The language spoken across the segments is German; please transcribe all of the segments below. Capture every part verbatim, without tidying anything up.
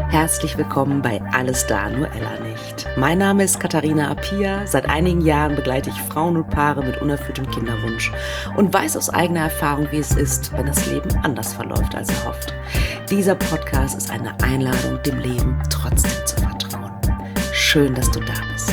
Herzlich willkommen bei Alles da, nur Ella nicht. Mein Name ist Katharina Appiah. Seit einigen Jahren begleite ich Frauen und Paare mit unerfülltem Kinderwunsch und weiß aus eigener Erfahrung, wie es ist, wenn das Leben anders verläuft als erhofft. Dieser Podcast ist eine Einladung, dem Leben trotzdem zu vertrauen. Schön, dass du da bist.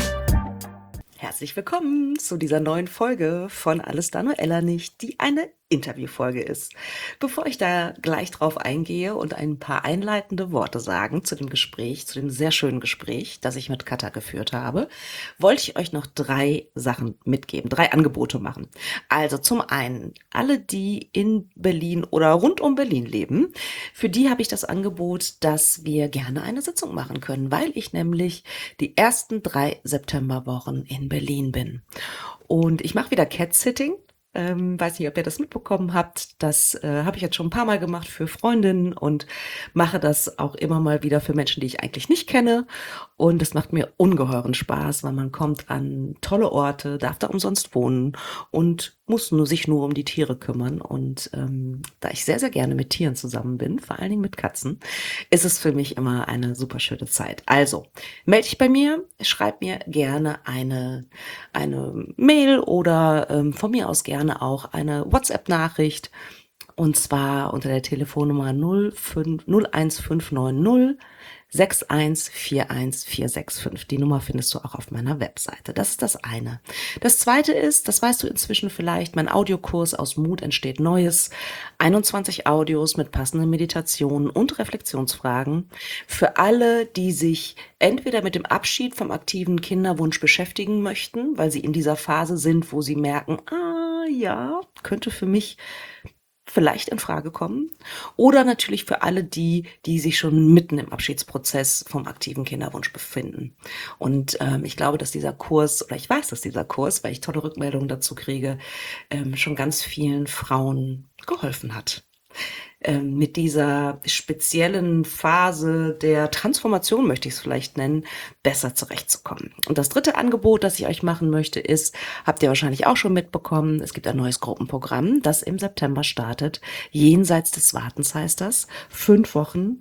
Herzlich willkommen zu dieser neuen Folge von Alles da, nur Ella nicht, die eine Interviewfolge ist. Bevor ich da gleich drauf eingehe und ein paar einleitende Worte sagen zu dem Gespräch, zu dem sehr schönen Gespräch, das ich mit Katha geführt habe, wollte ich euch noch drei Sachen mitgeben, drei Angebote machen. Also zum einen, alle, die in Berlin oder rund um Berlin leben, für die habe ich das Angebot, dass wir gerne eine Sitzung machen können, weil ich nämlich die ersten drei Septemberwochen in Berlin bin. Und ich mache wieder Cat-Sitting. Ähm, weiß nicht, ob ihr das mitbekommen habt. Das äh, habe ich jetzt schon ein paar Mal gemacht für Freundinnen und mache das auch immer mal wieder für Menschen, die ich eigentlich nicht kenne. Und es macht mir ungeheuren Spaß, weil man kommt an tolle Orte, darf da umsonst wohnen und muss nur sich nur um die Tiere kümmern. Und ähm, da ich sehr, sehr gerne mit Tieren zusammen bin, vor allen Dingen mit Katzen, ist es für mich immer eine super schöne Zeit. Also, melde dich bei mir, schreib mir gerne eine, eine Mail oder ähm, von mir aus gerne auch eine WhatsApp-Nachricht. Und zwar unter der Telefonnummer null eins fünf neun null sechs eins vier eins vier sechs fünf. Die Nummer findest du auch auf meiner Webseite. Das ist das eine. Das zweite ist, das weißt du inzwischen vielleicht, mein Audiokurs Aus Mut entsteht Neues. einundzwanzig Audios mit passenden Meditationen und Reflexionsfragen für alle, die sich entweder mit dem Abschied vom aktiven Kinderwunsch beschäftigen möchten, weil sie in dieser Phase sind, wo sie merken, ah ja, könnte für mich vielleicht in Frage kommen. Oder natürlich für alle die, die sich schon mitten im Abschiedsprozess vom aktiven Kinderwunsch befinden. Und ähm, ich glaube, dass dieser Kurs, oder ich weiß, dass dieser Kurs, weil ich tolle Rückmeldungen dazu kriege, ähm, schon ganz vielen Frauen geholfen hat. Ähm, mit dieser speziellen Phase der Transformation, möchte ich es vielleicht nennen, besser zurechtzukommen. Und das dritte Angebot, das ich euch machen möchte, ist, habt ihr wahrscheinlich auch schon mitbekommen, es gibt ein neues Gruppenprogramm, das im September startet. Jenseits des Wartens heißt das. Fünf Wochen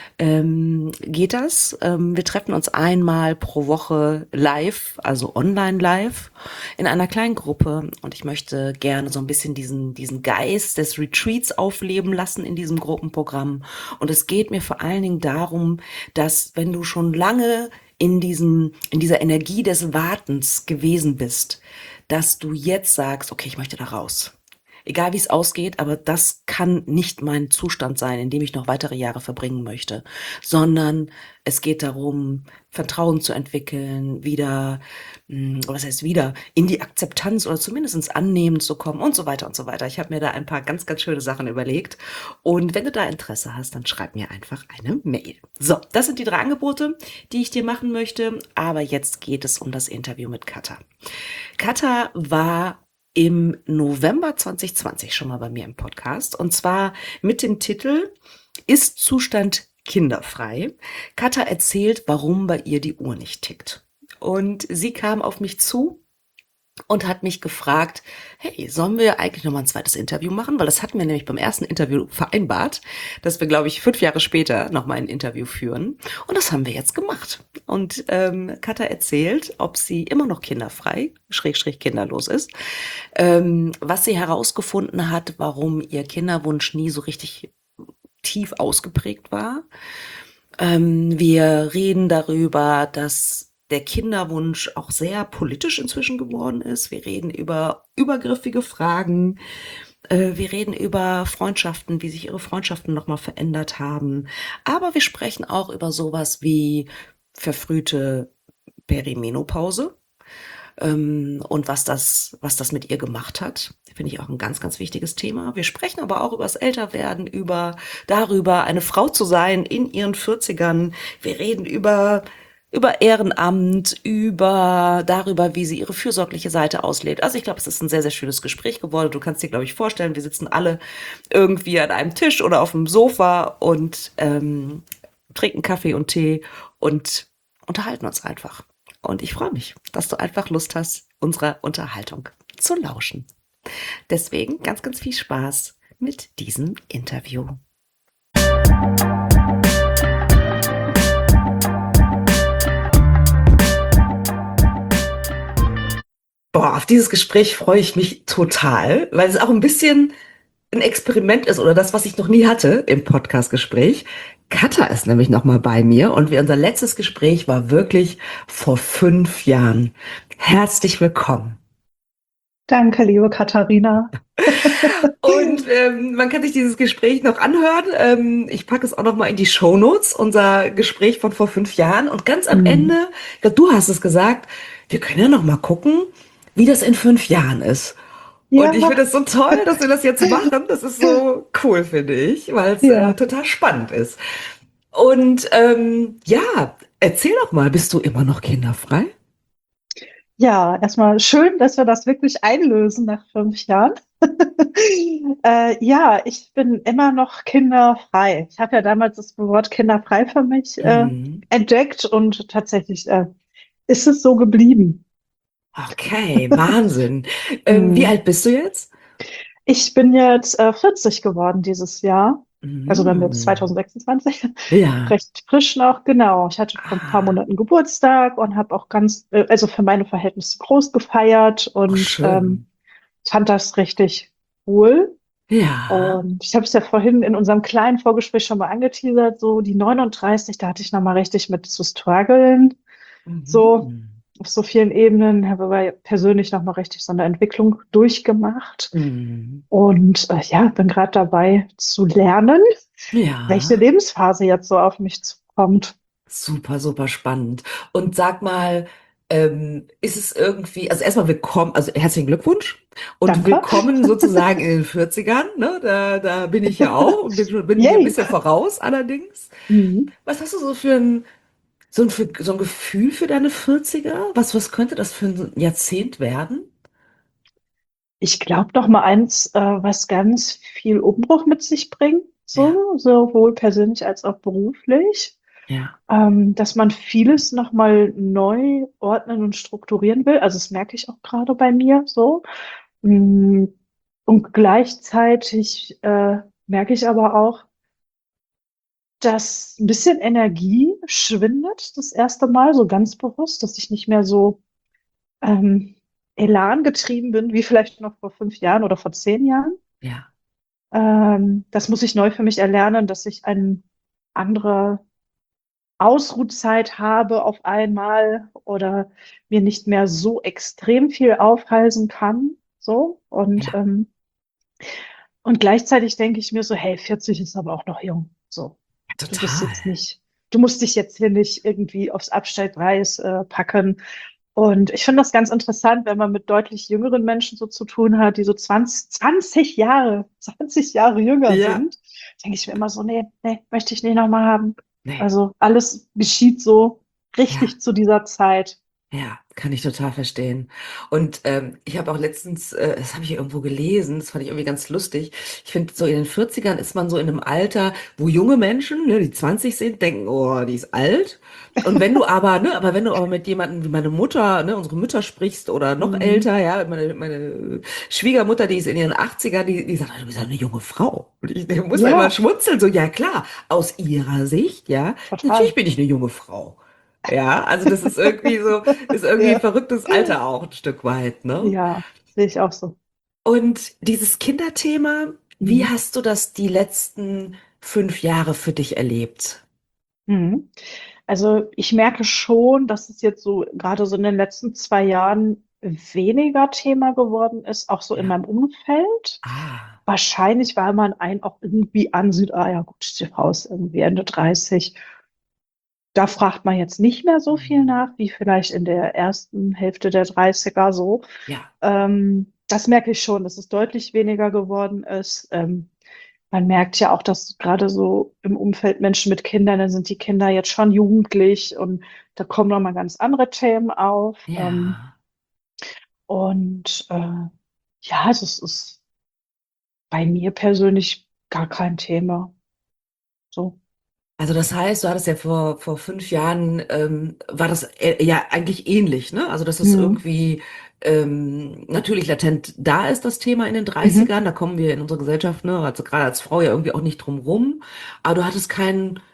ähm, geht das. Ähm, wir treffen uns einmal pro Woche live, also online live, in einer kleinen Gruppe. Und ich möchte gerne so ein bisschen diesen, diesen Geist des Retreats aufleben lassen in diesem Gruppenprogramm. Und es geht mir vor allen Dingen darum, dass wenn du schon lange in diesem, in dieser Energie des Wartens gewesen bist, dass du jetzt sagst, okay, ich möchte da raus. Egal wie es ausgeht, aber das kann nicht mein Zustand sein, in dem ich noch weitere Jahre verbringen möchte, sondern es geht darum, Vertrauen zu entwickeln, wieder, oder was heißt wieder, in die Akzeptanz oder zumindest ins Annehmen zu kommen und so weiter und so weiter. Ich habe mir da ein paar ganz, ganz schöne Sachen überlegt und wenn du da Interesse hast, dann schreib mir einfach eine Mail. So, das sind die drei Angebote, die ich dir machen möchte, aber jetzt geht es um das Interview mit Katha. Katha war im November zwanzig zwanzig schon mal bei mir im Podcast und zwar mit dem Titel Ist-Zustand kinderfrei? Katha erzählt, warum bei ihr die Uhr nicht tickt. Und sie kam auf mich zu und hat mich gefragt, hey, sollen wir eigentlich nochmal ein zweites Interview machen? Weil das hatten wir nämlich beim ersten Interview vereinbart, dass wir, glaube ich, fünf Jahre später nochmal ein Interview führen. Und das haben wir jetzt gemacht. Und ähm, Katha erzählt, ob sie immer noch kinderfrei, schrägstrich kinderlos ist, ähm, was sie herausgefunden hat, warum ihr Kinderwunsch nie so richtig tief ausgeprägt war. Ähm, wir reden darüber, dass der Kinderwunsch auch sehr politisch inzwischen geworden ist. Wir reden über übergriffige Fragen. Äh, wir reden über Freundschaften, wie sich ihre Freundschaften nochmal verändert haben. Aber wir sprechen auch über sowas wie verfrühte Perimenopause. Ähm, und was das, was das mit ihr gemacht hat, finde ich auch ein ganz, ganz wichtiges Thema. Wir sprechen aber auch über das Älterwerden, über darüber, eine Frau zu sein in ihren vierzigern. Wir reden über über Ehrenamt, über darüber, wie sie ihre fürsorgliche Seite auslebt. Also ich glaube, es ist ein sehr, sehr schönes Gespräch geworden. Du kannst dir, glaube ich, vorstellen, wir sitzen alle irgendwie an einem Tisch oder auf dem Sofa und ähm, trinken Kaffee und Tee und unterhalten uns einfach. Und ich freue mich, dass du einfach Lust hast, unserer Unterhaltung zu lauschen. Deswegen ganz, ganz viel Spaß mit diesem Interview. auf dieses Gespräch freue ich mich total, weil es auch ein bisschen ein Experiment ist oder das, was ich noch nie hatte im Podcast-Gespräch. Katha ist nämlich noch mal bei mir und wir, unser letztes Gespräch war wirklich vor fünf Jahren. Herzlich willkommen. Danke, liebe Katharina. Und ähm, man kann sich dieses Gespräch noch anhören. Ähm, ich packe es auch noch mal in die Shownotes, unser Gespräch von vor fünf Jahren. Und ganz am Hm. Ende, ich glaub, du hast es gesagt, wir können ja noch mal gucken, wie das in fünf Jahren ist. Und ich Ja, finde es so toll, dass wir das jetzt machen. Das ist so cool, finde ich, weil es äh, ja, total spannend ist. Und ähm, ja, erzähl doch mal, bist du immer noch kinderfrei? ja, erstmal schön, dass wir das wirklich einlösen nach fünf Jahren. Äh, ja, ich bin immer noch kinderfrei. Ich habe ja damals das Wort kinderfrei für mich äh, Mhm. entdeckt und tatsächlich äh, ist es so geblieben. Okay, Wahnsinn. Ähm, wie Hm. alt bist du jetzt? Ich bin jetzt äh, vierzig geworden dieses Jahr. Also dann jetzt Mhm. zwanzig sechsundzwanzig. Ja. Recht frisch noch, genau. Ich hatte vor ein paar Ah, Monaten Geburtstag und habe auch ganz, äh, also für meine Verhältnisse groß gefeiert oh, und ähm, schön. fand das richtig cool. Ja. Und ich habe es ja vorhin in unserem kleinen Vorgespräch schon mal angeteasert, so die neununddreißig, da hatte ich noch mal richtig mit zu strugglen, so Mhm. auf so vielen Ebenen, habe aber persönlich noch mal richtig so eine Entwicklung durchgemacht Mhm. und äh, ja, bin gerade dabei zu lernen, welche Ja. Lebensphase jetzt so auf mich zukommt. Super, super spannend. Und sag mal, ähm, ist es irgendwie, also erstmal willkommen, also herzlichen Glückwunsch und Danke. willkommen sozusagen in den Vierzigern, ne? Da, da bin ich ja auch und bin, schon- bin dir ein Yay. bisschen voraus allerdings. Mhm. Was hast du so für ein, so ein, für, so ein Gefühl für deine Vierziger? Was, was könnte das für ein Jahrzehnt werden? Ich glaube noch mal eins, äh, was ganz viel Umbruch mit sich bringt, Ja, so, sowohl persönlich als auch beruflich, ja, ähm, dass man vieles noch mal neu ordnen und strukturieren will. Also das merke ich auch gerade bei mir so. Mm, Und gleichzeitig äh, merke ich aber auch, dass ein bisschen Energie schwindet das erste Mal, so ganz bewusst, dass ich nicht mehr so ähm, Elan getrieben bin, wie vielleicht noch vor fünf Jahren oder vor zehn Jahren. ja, Ähm, das muss ich neu für mich erlernen, dass ich eine andere Ausruhzeit habe auf einmal oder mir nicht mehr so extrem viel aufhalsen kann. So. Und, ja, ähm, und gleichzeitig denke ich mir so, hey, vierzig ist aber auch noch jung. So. Du bist total. jetzt nicht, du musst dich jetzt hier nicht irgendwie aufs Abstellgleis äh, packen. Und ich finde das ganz interessant, wenn man mit deutlich jüngeren Menschen so zu tun hat, die so zwanzig, zwanzig Jahre, zwanzig Jahre jünger Ja, sind. Denke ich mir immer so, nee, nee, möchte ich nicht nochmal haben. nee, Also alles geschieht so ja. richtig zu dieser Zeit. Ja, kann ich total verstehen. Und ähm, ich habe auch letztens, äh, das habe ich irgendwo gelesen, das fand ich irgendwie ganz lustig. Ich finde, so in den Vierzigern ist man so in einem Alter, wo junge Menschen, ne, die zwanzig sind, denken, oh, die ist alt. Und wenn du aber, ne, aber wenn du aber mit jemandem wie meine Mutter, ne, unsere Mütter sprichst oder noch Mhm. älter, ja, meine, meine Schwiegermutter, die ist in ihren Achtzigern, die, die sagt, du bist ja eine junge Frau. Und ich, ich muss da immer Ja, schmunzeln, so, ja klar, aus ihrer Sicht, ja, natürlich total. bin ich eine junge Frau. Ja, also das ist irgendwie so, ist irgendwie ein Ja, verrücktes Alter auch ein Stück weit, ne? ja, sehe ich auch so. Und dieses Kinderthema, wie Mhm. hast du das die letzten fünf Jahre für dich erlebt? Mhm. Also ich merke schon, dass es jetzt so gerade so in den letzten zwei Jahren weniger Thema geworden ist, auch so in Ja. meinem Umfeld. Ah. Wahrscheinlich, weil man einen auch irgendwie ansieht, ah ja gut, die Frau ist irgendwie Ende dreißig. Da fragt man jetzt nicht mehr so viel Mhm. nach, wie vielleicht in der ersten Hälfte der Dreißiger so. Ja, Ähm, das merke ich schon, dass es deutlich weniger geworden ist. Ähm, man merkt ja auch, dass gerade so im Umfeld Menschen mit Kindern, dann sind die Kinder jetzt schon jugendlich und da kommen nochmal ganz andere Themen auf. Ähm, ja. und äh, ja, das ist bei mir persönlich gar kein Thema. So. Also das heißt, du hattest ja vor, vor fünf Jahren, ähm, war das äh, ja eigentlich ähnlich, ne? Also dass es Mhm. irgendwie ähm, natürlich latent da ist, das Thema in den Mhm. Dreißigern. Da kommen wir in unserer Gesellschaft, ne, also gerade als Frau ja irgendwie auch nicht drum rum. Aber du hattest keinen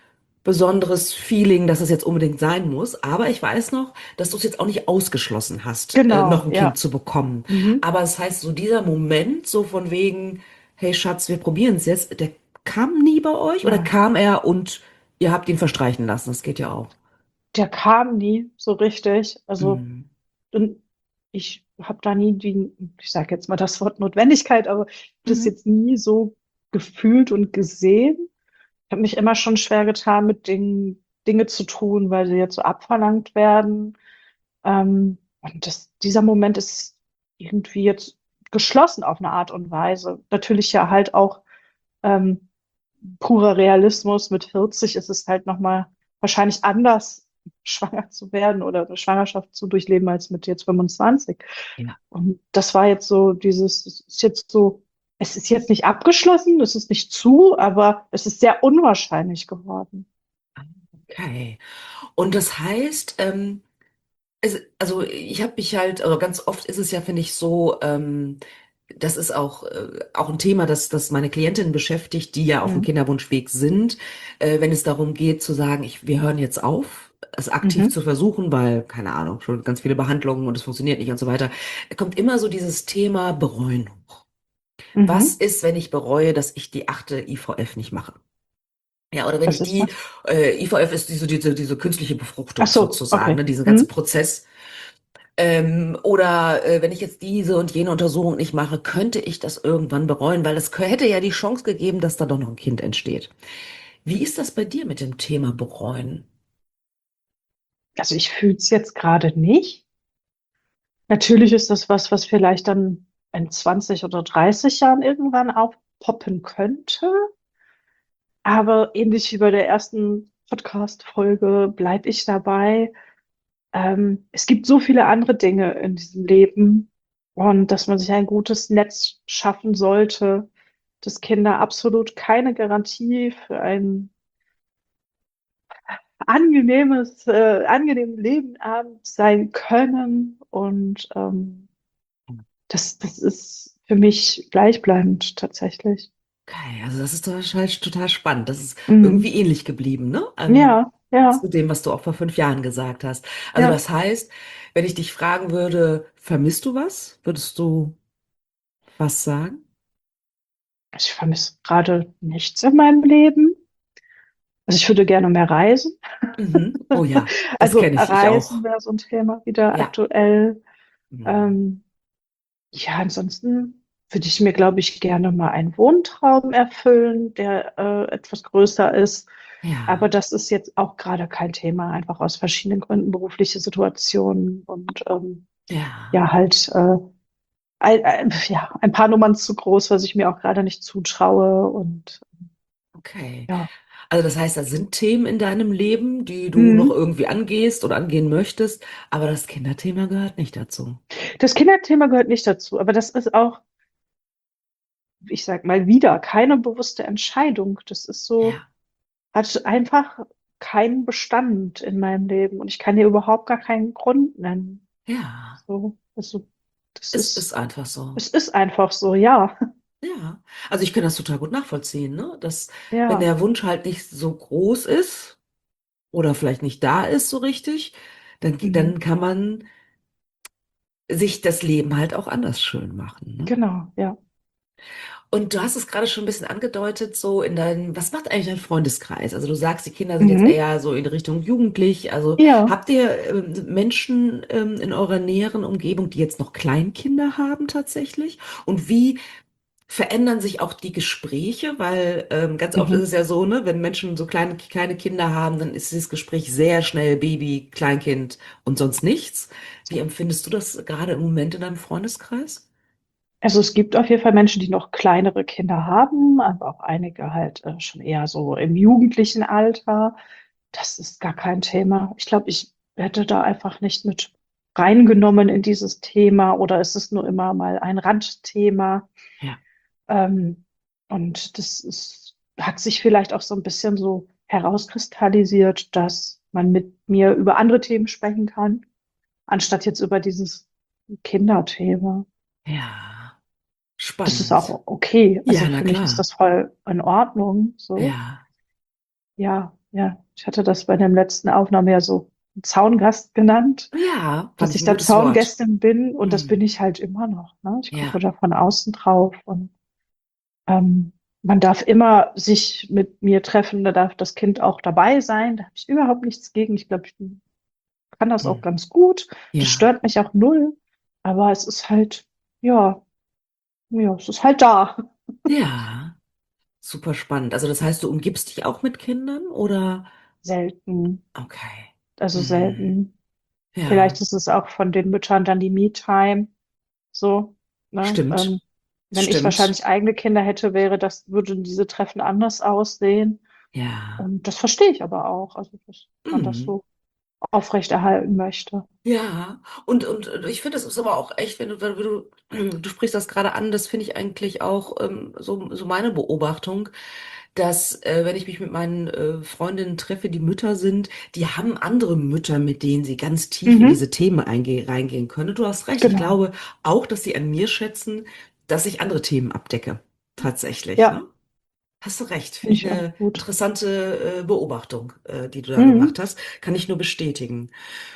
besonderes Feeling, dass es jetzt unbedingt sein muss. Aber ich weiß noch, dass du es jetzt auch nicht ausgeschlossen hast, äh, noch Genau, ein Kind ja. zu bekommen. Mhm. Aber es heißt, so dieser Moment, so von wegen, hey Schatz, wir probieren es jetzt, der kam nie bei euch oder Ja. kam er und ihr habt ihn verstreichen lassen? Das geht ja auch. Der kam nie so richtig. Also, Mhm. und ich habe da nie die, ich sage jetzt mal das Wort Notwendigkeit, aber das Mhm. jetzt nie so gefühlt und gesehen. Ich habe mich immer schon schwer getan, mit Dingen, Dinge zu tun, weil sie jetzt so abverlangt werden. Ähm, und das, dieser Moment ist irgendwie jetzt geschlossen auf eine Art und Weise. Natürlich ja halt auch ähm, purer Realismus. Mit vierzig ist es halt nochmal wahrscheinlich anders, schwanger zu werden oder eine Schwangerschaft zu durchleben als mit jetzt fünfundzwanzig. Ja. Und das war jetzt so dieses, es ist jetzt so, es ist jetzt nicht abgeschlossen, es ist nicht zu, aber es ist sehr unwahrscheinlich geworden. Okay. Und das heißt, ähm, es, also ich habe mich halt, also ganz oft ist es ja, finde ich, so, ähm, das ist auch, äh, auch ein Thema, das, das meine Klientinnen beschäftigt, die ja auf dem Mhm. Kinderwunschweg sind, äh, wenn es darum geht zu sagen, ich, wir hören jetzt auf, es aktiv Mhm. zu versuchen, weil, keine Ahnung, schon ganz viele Behandlungen und es funktioniert nicht und so weiter. Da kommt immer so dieses Thema Bereuen hoch. Was Mhm. ist, wenn ich bereue, dass ich die achte I V F nicht mache? Ja, oder wenn Was ich ist die, das? äh, I V F ist diese, diese, diese künstliche Ach Befruchtung so, sozusagen, okay. ne, diesen ganzen Mhm. Prozess. Ähm, oder äh, wenn ich jetzt diese und jene Untersuchung nicht mache, könnte ich das irgendwann bereuen, weil es kö- hätte ja die Chance gegeben, dass da doch noch ein Kind entsteht. Wie ist das bei dir mit dem Thema bereuen? Also ich fühle es jetzt gerade nicht. Natürlich ist das was, was vielleicht dann in zwanzig oder dreißig Jahren irgendwann aufpoppen könnte. Aber ähnlich wie bei der ersten Podcast-Folge bleibe ich dabei. Ähm, es gibt so viele andere Dinge in diesem Leben und dass man sich ein gutes Netz schaffen sollte, dass Kinder absolut keine Garantie für ein angenehmes, äh, angenehmes Leben Abend sein können. Und ähm, das, das ist für mich gleichbleibend tatsächlich. Okay, also das ist total, total spannend. Das ist Mhm. irgendwie ähnlich geblieben, ne? Ähm, Ja, ja, zu dem, was du auch vor fünf Jahren gesagt hast. Also ja. das heißt, wenn ich dich fragen würde, vermisst du was? Würdest du was sagen? Ich vermisse gerade nichts in meinem Leben. Also ich würde gerne mehr reisen. Mhm. Oh ja, das Also kenne ich, ich Reisen auch. wäre so ein Thema wieder Ja. aktuell. Mhm. Ähm, ja, ansonsten würde ich mir, glaube ich, gerne mal einen Wohntraum erfüllen, der äh, etwas größer ist. Aber Ja, das ist jetzt auch gerade kein Thema, einfach aus verschiedenen Gründen, berufliche Situationen und ähm, ja, ja, halt äh, ein, ein, ja, ein paar Nummern zu groß, was ich mir auch gerade nicht zutraue. Und okay. ja. Also das heißt, da sind Themen in deinem Leben, die du noch Mhm. irgendwie angehst oder angehen möchtest, aber das Kinderthema gehört nicht dazu. Das Kinderthema gehört nicht dazu, aber das ist auch, ich sag mal wieder, keine bewusste Entscheidung. Das ist so, Ja, hat einfach keinen Bestand in meinem Leben und ich kann dir überhaupt gar keinen Grund nennen. ja, So, also, das es ist ist, einfach so. es ist einfach so, ja. Ja, also ich kann das total gut nachvollziehen, ne? Dass wenn Ja, der Wunsch halt nicht so groß ist oder vielleicht nicht da ist so richtig, dann, mhm. dann kann man sich das Leben halt auch anders schön machen, ne? Genau, ja. Und du hast es gerade schon ein bisschen angedeutet, so in deinem, was macht eigentlich dein Freundeskreis? Also du sagst, die Kinder sind jetzt Mhm. eher so in Richtung jugendlich. Also Ja. habt ihr ähm, Menschen ähm, in eurer näheren Umgebung, die jetzt noch Kleinkinder haben tatsächlich? Und wie verändern sich auch die Gespräche? Weil ähm, ganz oft ist Mhm. es ja so, ne, wenn Menschen so kleine, kleine Kinder haben, dann ist dieses Gespräch sehr schnell Baby, Kleinkind und sonst nichts. Wie empfindest du das gerade im Moment in deinem Freundeskreis? Also es gibt auf jeden Fall Menschen, die noch kleinere Kinder haben, aber auch einige halt äh, schon eher so im jugendlichen Alter. Das ist gar kein Thema. Ich glaube, ich hätte da einfach nicht mit reingenommen in dieses Thema oder ist es nur immer mal ein Randthema. Ja. Ähm, und das ist, hat sich vielleicht auch so ein bisschen so herauskristallisiert, dass man mit mir über andere Themen sprechen kann, anstatt jetzt über dieses Kinderthema. Ja, Das ist spannend. auch okay. Also Ja, na für mich ist klar. das voll in Ordnung. So, Ja, ja. ja, ich hatte das bei dem letzten Aufnahme ja so Zaungast genannt, Ja, fand dass ich ich ein da gutes Wort. Zaungästin bin und das bin Mhm. ich halt immer noch, ne? Ich gucke Ja, da von außen drauf und ähm, man darf immer sich mit mir treffen, da darf das Kind auch dabei sein, da habe ich überhaupt nichts gegen. Ich glaube, ich kann das auch mhm. ganz gut. Das Ja, stört mich auch null, aber es ist halt, ja, ja, es ist halt da. ja, super spannend. Also das heißt, du umgibst dich auch mit Kindern oder? Selten, Okay. also Mhm. selten. Ja, Vielleicht ist es auch von den Müttern dann die Me-Time, so, ne? stimmt, Ähm, wenn ich stimmt. wahrscheinlich eigene Kinder hätte, wäre das, würden diese Treffen anders aussehen. Ja. Und das verstehe ich aber auch, also dass man das Mhm. so aufrechterhalten möchte. Ja, und, und ich finde, das ist aber auch echt, wenn du, wenn du, du sprichst das gerade an, das finde ich eigentlich auch ähm, so, so meine Beobachtung, dass äh, wenn ich mich mit meinen äh, Freundinnen treffe, die Mütter sind, die haben andere Mütter, mit denen sie ganz tief in Mhm, diese Themen einge reingehen können. Du hast recht, ich genau. glaube auch, dass sie an mir schätzen, dass ich andere Themen abdecke. Tatsächlich, ne? Ja, Hast du recht, finde finde ich ich auch eine gut. interessante äh, Beobachtung, äh, die du da gemacht Mhm. hast. Kann ich nur bestätigen.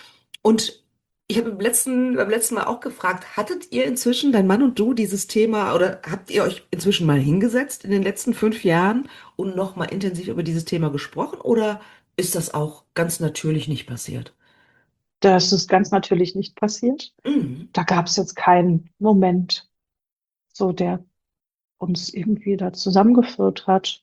Und ich habe im letzten, beim letzten Mal auch gefragt, hattet ihr inzwischen, dein Mann und du, dieses Thema oder habt ihr euch inzwischen mal hingesetzt in den letzten fünf Jahren und noch mal intensiv über dieses Thema gesprochen oder ist das auch ganz natürlich nicht passiert? Das ist ganz natürlich nicht passiert. Mhm. Da gab es jetzt keinen Moment, so der uns irgendwie da zusammengeführt hat.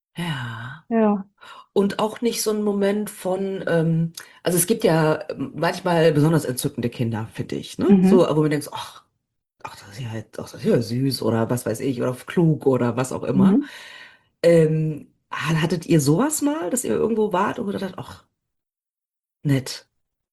Ja. Ja. Und auch nicht so ein Moment von, ähm, also es gibt ja manchmal besonders entzückende Kinder, finde ich, ne? So, Mhm. wo man denkt, ach, ach, das ist ja halt, ach, das ist ja süß oder was weiß ich, oder klug oder was auch immer. Mhm. Ähm, hattet ihr sowas mal, dass ihr irgendwo wart und gedacht habt, ach, nett.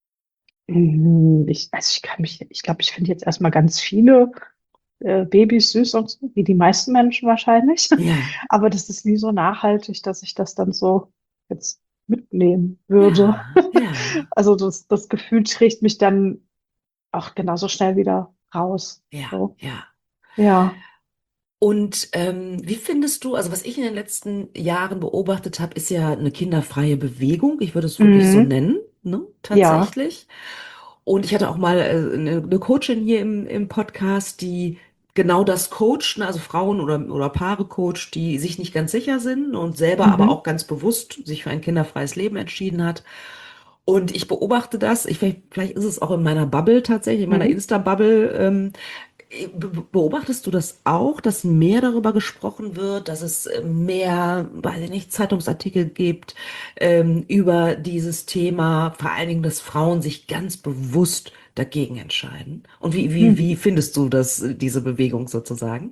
Mhm. Ich, also ich kann mich, ich glaube, ich finde jetzt erstmal ganz viele äh, Babys süß und so, wie die meisten Menschen wahrscheinlich. Ja, Aber das ist nie so nachhaltig, dass ich das dann so jetzt mitnehmen würde. ja, ja, Also das, das Gefühl trägt mich dann auch genauso schnell wieder raus. ja, So. ja. Ja. Und ähm, wie findest du, also was ich in den letzten Jahren beobachtet habe, ist ja eine kinderfreie Bewegung. Ich würde es wirklich so Mhm. nennen, ne, Ja. tatsächlich. Und ich hatte auch mal äh, eine, eine Coachin hier im, im Podcast, die genau das coacht, ne, also Frauen oder, oder Paare coacht, die sich nicht ganz sicher sind und selber aber Mhm. auch ganz bewusst sich für ein kinderfreies Leben entschieden hat. Und ich beobachte das, ich, vielleicht, vielleicht ist es auch in meiner Bubble tatsächlich, in meiner Mhm. Insta-Bubble, ähm, Be- Beobachtest du das auch, dass mehr darüber gesprochen wird, dass es äh, mehr, weiß ich nicht, Zeitungsartikel gibt ähm, über dieses Thema, vor allen Dingen, dass Frauen sich ganz bewusst dagegen entscheiden? Und wie, wie, wie Mhm. findest du das, äh, diese Bewegung sozusagen?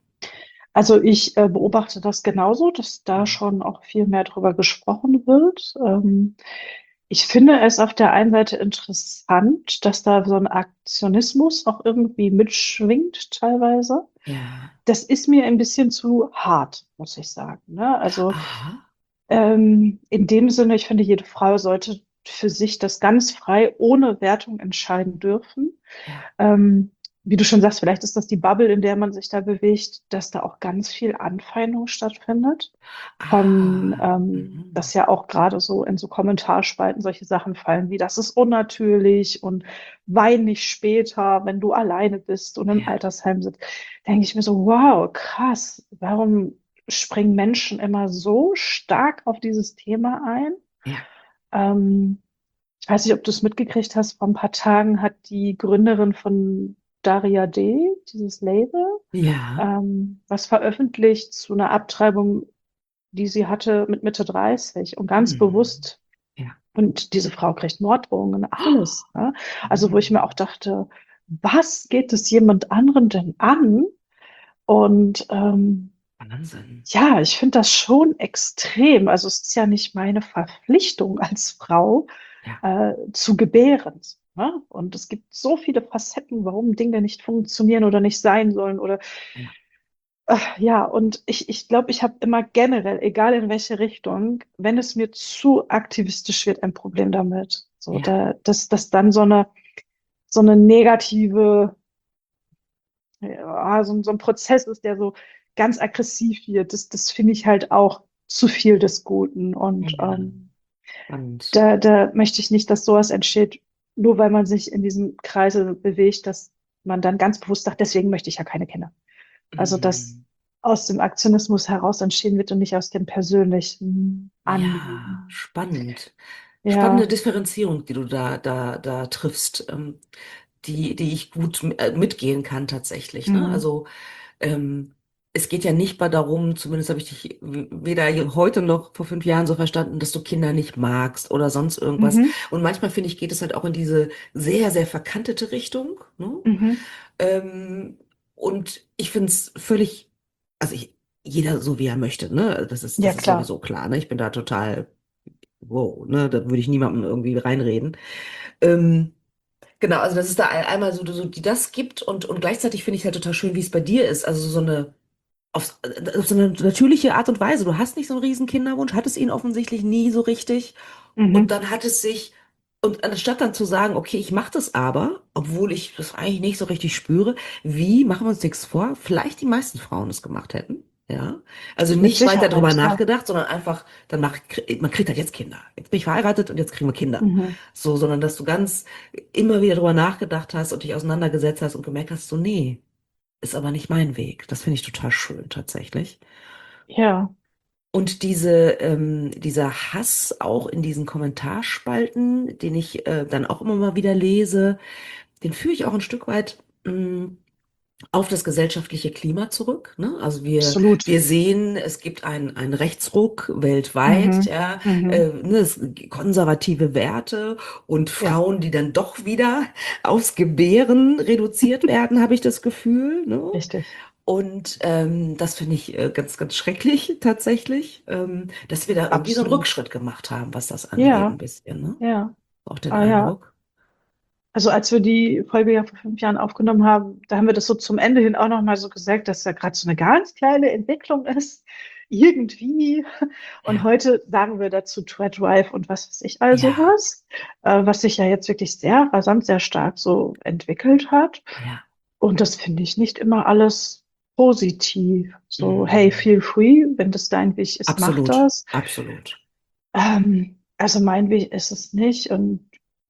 Also ich äh, beobachte das genauso, dass da schon auch viel mehr drüber gesprochen wird. Ähm, ich finde es auf der einen Seite interessant, dass da so ein Aktionismus auch irgendwie mitschwingt teilweise. Ja. Das ist mir ein bisschen zu hart, muss ich sagen. Ne? Also Aha. ähm, in dem Sinne, ich finde, jede Frau sollte für sich das ganz frei ohne Wertung entscheiden dürfen. Ja. Ähm, wie du schon sagst, vielleicht ist das die Bubble, in der man sich da bewegt, dass da auch ganz viel Anfeindung stattfindet. Von, Ah. ähm, Mhm. dass ja auch gerade so in so Kommentarspalten solche Sachen fallen wie, das ist unnatürlich und wein nicht später, wenn du alleine bist und im Ja. Altersheim sitzt. Denke ich mir so, wow, krass, warum springen Menschen immer so stark auf dieses Thema ein? Ja. Ähm, ich weiß nicht, ob du es mitgekriegt hast, vor ein paar Tagen hat die Gründerin von Daria D, dieses Label, Ja. ähm, was veröffentlicht zu einer Abtreibung, die sie hatte mit Mitte dreißig und ganz Mhm. bewusst. Ja. Und diese Frau kriegt Morddrohungen, alles. Ne? Also wo ich mir auch Mhm. dachte, was geht es jemand anderen denn an? Und ähm, Wahnsinn. ja, ich finde das schon extrem. Also es ist ja nicht meine Verpflichtung als Frau, Ja. äh, zu gebären. Ne? Und es gibt so viele Facetten, warum Dinge nicht funktionieren oder nicht sein sollen. Oder Ja. äh, ja, und ich, ich glaube, ich habe immer generell, egal in welche Richtung, wenn es mir zu aktivistisch wird, ein Problem damit. So, Ja. da, dass, dass dann so eine, so eine negative, ja, so, so ein Prozess ist, der so ganz aggressiv wird. Das, das finde ich halt auch zu viel des Guten. Und Ja. ähm, Spannend. Da, da möchte ich nicht, dass sowas entsteht, nur weil man sich in diesem Kreise bewegt, dass man dann ganz bewusst sagt, deswegen möchte ich ja keine Kinder. Also, dass Mm, aus dem Aktionismus heraus entstehen wird und nicht aus dem persönlichen ja, Anliegen. spannend. Spannende Ja, Differenzierung, die du da, da, da triffst, ähm, die, die ich gut äh, mitgehen kann tatsächlich. Ne? mhm. Also ähm, es geht ja nicht mal darum, zumindest habe ich dich w- weder heute noch vor fünf Jahren so verstanden, dass du Kinder nicht magst oder sonst irgendwas. Mhm. Und manchmal finde ich, geht es halt auch in diese sehr, sehr verkantete Richtung. Ne? Mhm. Ähm, und ich finde es völlig, also ich, jeder so wie er möchte, ne? Das ist, Ja, das ist klar. sowieso klar, ne? Ich bin da total, wow, ne? Da würde ich niemandem irgendwie reinreden. Ähm, genau, also dass es da ein- einmal so, so die das gibt und, und gleichzeitig finde ich halt total schön, wie es bei dir ist. Also so eine auf, auf so eine natürliche Art und Weise. Du hast nicht so einen riesen Kinderwunsch, hattest ihn offensichtlich nie so richtig. Und Mhm. dann hat es sich, und anstatt dann zu sagen, okay, ich mache das aber, obwohl ich das eigentlich nicht so richtig spüre, wie, machen wir uns nichts vor, vielleicht die meisten Frauen es gemacht hätten. Ja, also Mit nicht weiter drüber Sicherheit, ja. nachgedacht, sondern einfach, dann mach, man kriegt halt jetzt Kinder. Jetzt bin ich verheiratet und jetzt kriegen wir Kinder. Mhm. So, sondern dass du ganz immer wieder drüber nachgedacht hast und dich auseinandergesetzt hast und gemerkt hast, so, nee, ist aber nicht mein Weg. Das finde ich total schön tatsächlich. Ja, Und diese, ähm, dieser Hass auch in diesen Kommentarspalten, den ich äh, dann auch immer mal wieder lese, den führe ich auch ein Stück weit mh, auf das gesellschaftliche Klima zurück. Ne? Also wir, absolut. wir sehen, es gibt einen, einen Rechtsruck weltweit, Mhm. ja, äh, Mhm. ne, es, konservative Werte und Ja, Frauen, die dann doch wieder aufs Gebären reduziert werden, habe ich das Gefühl. Ne? richtig. Und ähm, das finde ich äh, ganz, ganz schrecklich tatsächlich, ähm, dass wir da irgendwie so einen Absolut. Rückschritt gemacht haben, was das angeht, ein Ja, bisschen, ne? ja. Auch den Ah ja. Eindruck. Also als wir die Folge ja vor fünf Jahren aufgenommen haben, da haben wir das so zum Ende hin auch nochmal so gesagt, dass da gerade so eine ganz kleine Entwicklung ist. Irgendwie. Und Ja, heute sagen wir dazu Tread Drive und was weiß ich also ja, was, äh, was sich ja jetzt wirklich sehr rasant, sehr stark so entwickelt hat. ja. Und das finde ich nicht immer alles positiv. So, hey, Mm, feel free, wenn das dein Weg ist, mach absolut, das. absolut. Ähm, also mein Weg ist es nicht und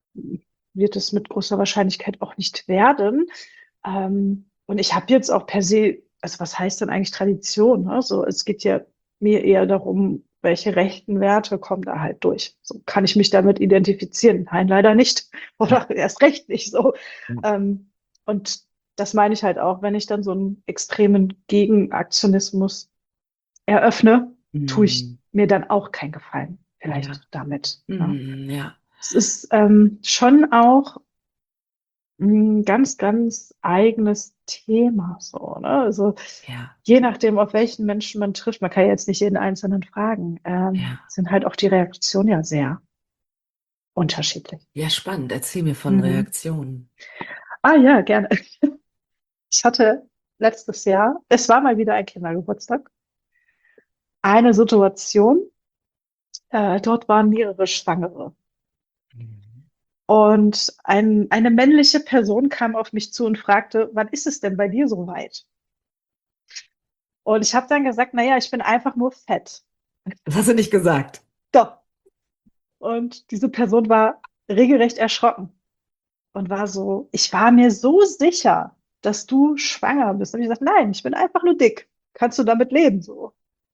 wird es mit großer Wahrscheinlichkeit auch nicht werden. Ähm, und ich habe jetzt auch per se, also was heißt denn eigentlich Tradition? Ne? So, es geht ja mir eher darum, welche rechten Werte kommen da halt durch. So kann ich mich damit identifizieren? Nein, leider nicht. Ja. Oder erst recht nicht so. Ähm, und das meine ich halt auch, wenn ich dann so einen extremen Gegenaktionismus eröffne, tue ich Mm, mir dann auch keinen Gefallen, ja, vielleicht damit. Ne? mm, ja, Es ist ähm, schon auch ein ganz, ganz eigenes Thema, so, ne? Also ja, je nachdem, auf welchen Menschen man trifft, man kann ja jetzt nicht jeden Einzelnen fragen, ähm, ja. sind halt auch die Reaktionen ja sehr unterschiedlich. Ja, spannend. Erzähl mir von Mhm. Reaktionen. Ah ja, gerne. Ich hatte letztes Jahr, es war mal wieder ein Kindergeburtstag, eine Situation, äh, dort waren mehrere Schwangere. Mhm. Und ein, eine männliche Person kam auf mich zu und fragte, wann ist es denn bei dir so weit? Und ich habe dann gesagt, naja, ich bin einfach nur fett. Das hast du nicht gesagt. Doch. Und diese Person war regelrecht erschrocken und war so, ich war mir so sicher, dass du schwanger bist. Und ich gesagt, nein, ich bin einfach nur dick. Kannst du damit leben so?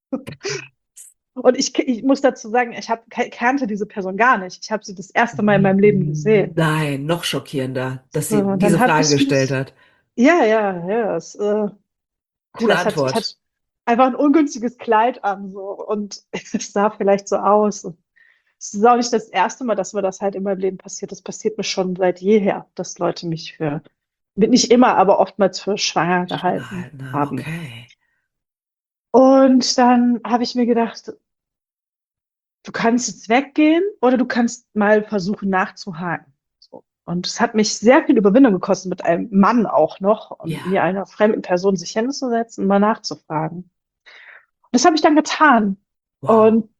Und ich, ich muss dazu sagen, ich hab, kannte diese Person gar nicht. Ich habe sie das erste Mal in meinem Leben gesehen. Nein, noch schockierender, dass So, sie und diese dann habe Frage ich gestellt mich, hat. ja, ja, ja, es, äh, Coole vielleicht hat, ich hatte Antwort. einfach ein ungünstiges Kleid an so und es sah vielleicht so aus. Es ist auch nicht das erste Mal, dass mir das halt in meinem Leben passiert. Das passiert mir schon seit jeher, dass Leute mich für, nicht immer, aber oftmals für schwanger Schwanger gehalten halten haben, haben. okay. Und dann habe ich mir gedacht, du kannst jetzt weggehen oder du kannst mal versuchen nachzuhaken. So. Und es hat mich sehr viel Überwindung gekostet, mit einem Mann auch noch, und mir Ja, einer fremden Person sich hinzusetzen und mal nachzufragen. Und das habe ich dann getan. wow. Und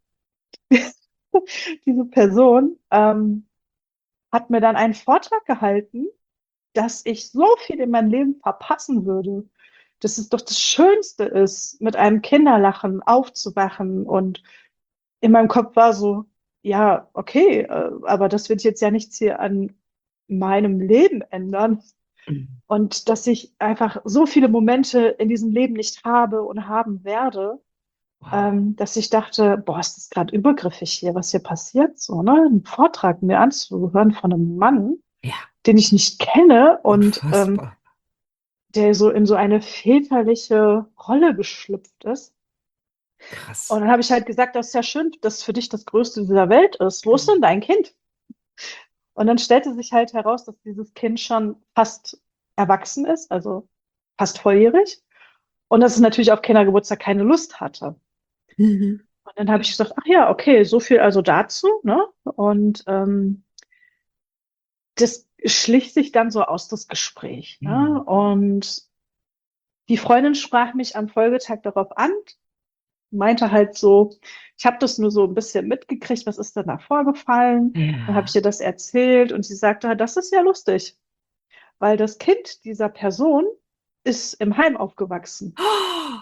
diese Person ähm, hat mir dann einen Vortrag gehalten, dass ich so viel in meinem Leben verpassen würde, dass es doch das Schönste ist, mit einem Kinderlachen aufzuwachen. Und in meinem Kopf war so, ja, okay, äh, aber das wird jetzt ja nichts hier an meinem Leben ändern. Mhm. Und dass ich einfach so viele Momente in diesem Leben nicht habe und haben werde, Wow. ähm, dass ich dachte, boah, ist das gerade übergriffig hier, was hier passiert, so, ne? Einen Vortrag mir anzuhören von einem Mann, Ja, den ich nicht kenne und ähm, unfassbar. der so in so eine väterliche Rolle geschlüpft ist. Und Krass. dann habe ich halt gesagt, das ist ja schön, dass für dich das Größte dieser Welt ist. Wo ist Mhm. denn dein Kind? Und dann stellte sich halt heraus, dass dieses Kind schon fast erwachsen ist, also fast volljährig. Und dass es natürlich auf Kindergeburtstag keine Lust hatte. Mhm. Und dann habe ich gesagt, ach ja, okay, so viel also dazu, ne? Und ähm, das schlich sich dann so aus, das Gespräch, ne? Mhm. Und die Freundin sprach mich am Folgetag darauf an, meinte halt so, ich habe das nur so ein bisschen mitgekriegt, was ist denn da vorgefallen? Dann habe ich Ja. ihr das erzählt und sie sagte, das ist ja lustig, weil das Kind dieser Person ist im Heim aufgewachsen. Oh,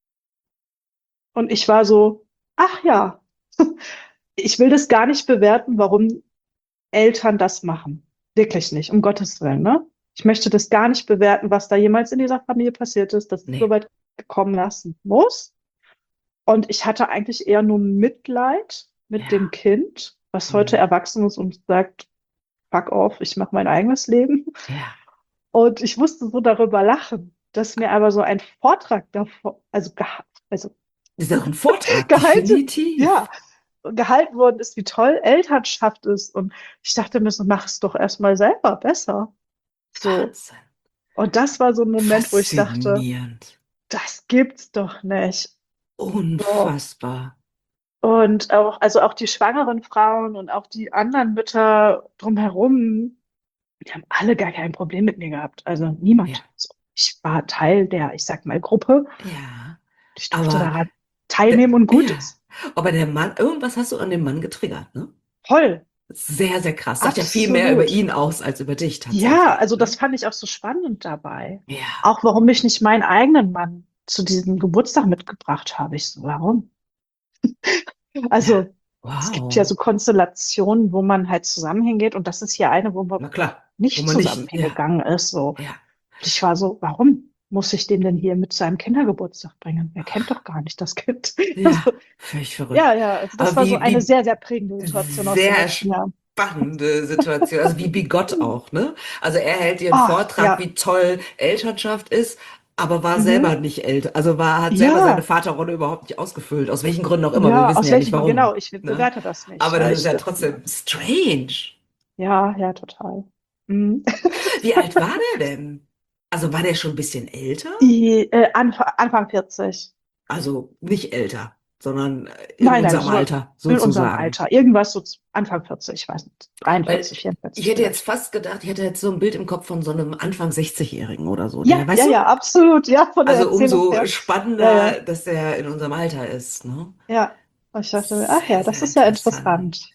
Und ich war so, ach ja, ich will das gar nicht bewerten, warum Eltern das machen. Wirklich nicht, um Gottes Willen, ne? Ich möchte das gar nicht bewerten, was da jemals in dieser Familie passiert ist, dass es so nee. weit gekommen lassen muss. Und ich hatte eigentlich eher nur Mitleid mit dem Ja. Kind, was heute Mhm. erwachsen ist und sagt, fuck off, ich mache mein eigenes Leben. Ja. Und ich musste so darüber lachen, dass mir aber so ein Vortrag davor, also, geha also Das ist auch ein Vortrag, gehalten, ja, definitiv. gehalten worden ist, wie toll Elternschaft ist. Und ich dachte mir so, mach es doch erstmal selber besser. So. Wahnsinn. Und das war so ein Moment, wo ich dachte, Faszinierend. das gibt's doch nicht. So. Unfassbar. Und auch, also auch die schwangeren Frauen und auch die anderen Mütter drumherum, die haben alle gar kein Problem mit mir gehabt. Also Ja. niemand. So. Ich war Teil der, ich sag mal, Gruppe. Ja. Ich durfte Aber, daran der, teilnehmen und gut ja. ist. Aber der Mann, irgendwas hast du an dem Mann getriggert, ne? Toll. Sehr, sehr krass. Sagt ja viel mehr über Absolut. ihn aus als über dich Ja, tatsächlich, also das ne? fand ich auch so spannend dabei. Ja. Auch warum ich nicht meinen eigenen Mann zu diesem Geburtstag mitgebracht habe. Ich so, warum? Ja. Also, es gibt ja Wow. so Konstellationen, wo man halt zusammen hingeht und das ist hier eine, wo man Na klar. Wo nicht man zusammen nicht, ja, hingegangen ist. So. ja, Und ich war so, warum muss ich den denn hier mit zu einem Kindergeburtstag bringen? Er kennt doch gar nicht das Kind. ja, Also, völlig verrückt. ja, ja, also das Aber war so wie, eine wie sehr, sehr prägende Situation aus den sehr letzten Jahren. spannende Situation. Also wie bigott auch, ne? Also er hält dir einen Ach, Vortrag, ja. wie toll Elternschaft ist, aber war Mhm. selber nicht älter. Also war, hat selber seine Ja, Vaterrolle überhaupt nicht ausgefüllt. Aus welchen Gründen auch immer. Wir ja, wissen aus ja nicht welchen, warum. genau, ich Ne? bewerte das nicht. Aber Ja, das ist ich, ja das, trotzdem strange. ja, ja, total. Mhm. Wie alt war der denn? Also war der schon ein bisschen älter? Die, äh, Anf Anfang vierzig. Also nicht älter, sondern in Nein, nein, unserem so Alter in unserem sozusagen. Alter. Irgendwas so z- Anfang vierzig, ich weiß nicht. Weil dreiundvierzig, ich vierundvierzig hätte jetzt vielleicht. fast gedacht, ich hätte jetzt so ein Bild im Kopf von so einem Anfang sechzig-Jährigen oder so. Ja, Der, ja, weißt du? ja, absolut. Ja, von der Also Erzählung umso her. Ja, ja, spannender, dass der in unserem Alter ist, ne? ja. Und ich dachte mir, ach Sehr, ja, das sehr ist ja interessant. interessant.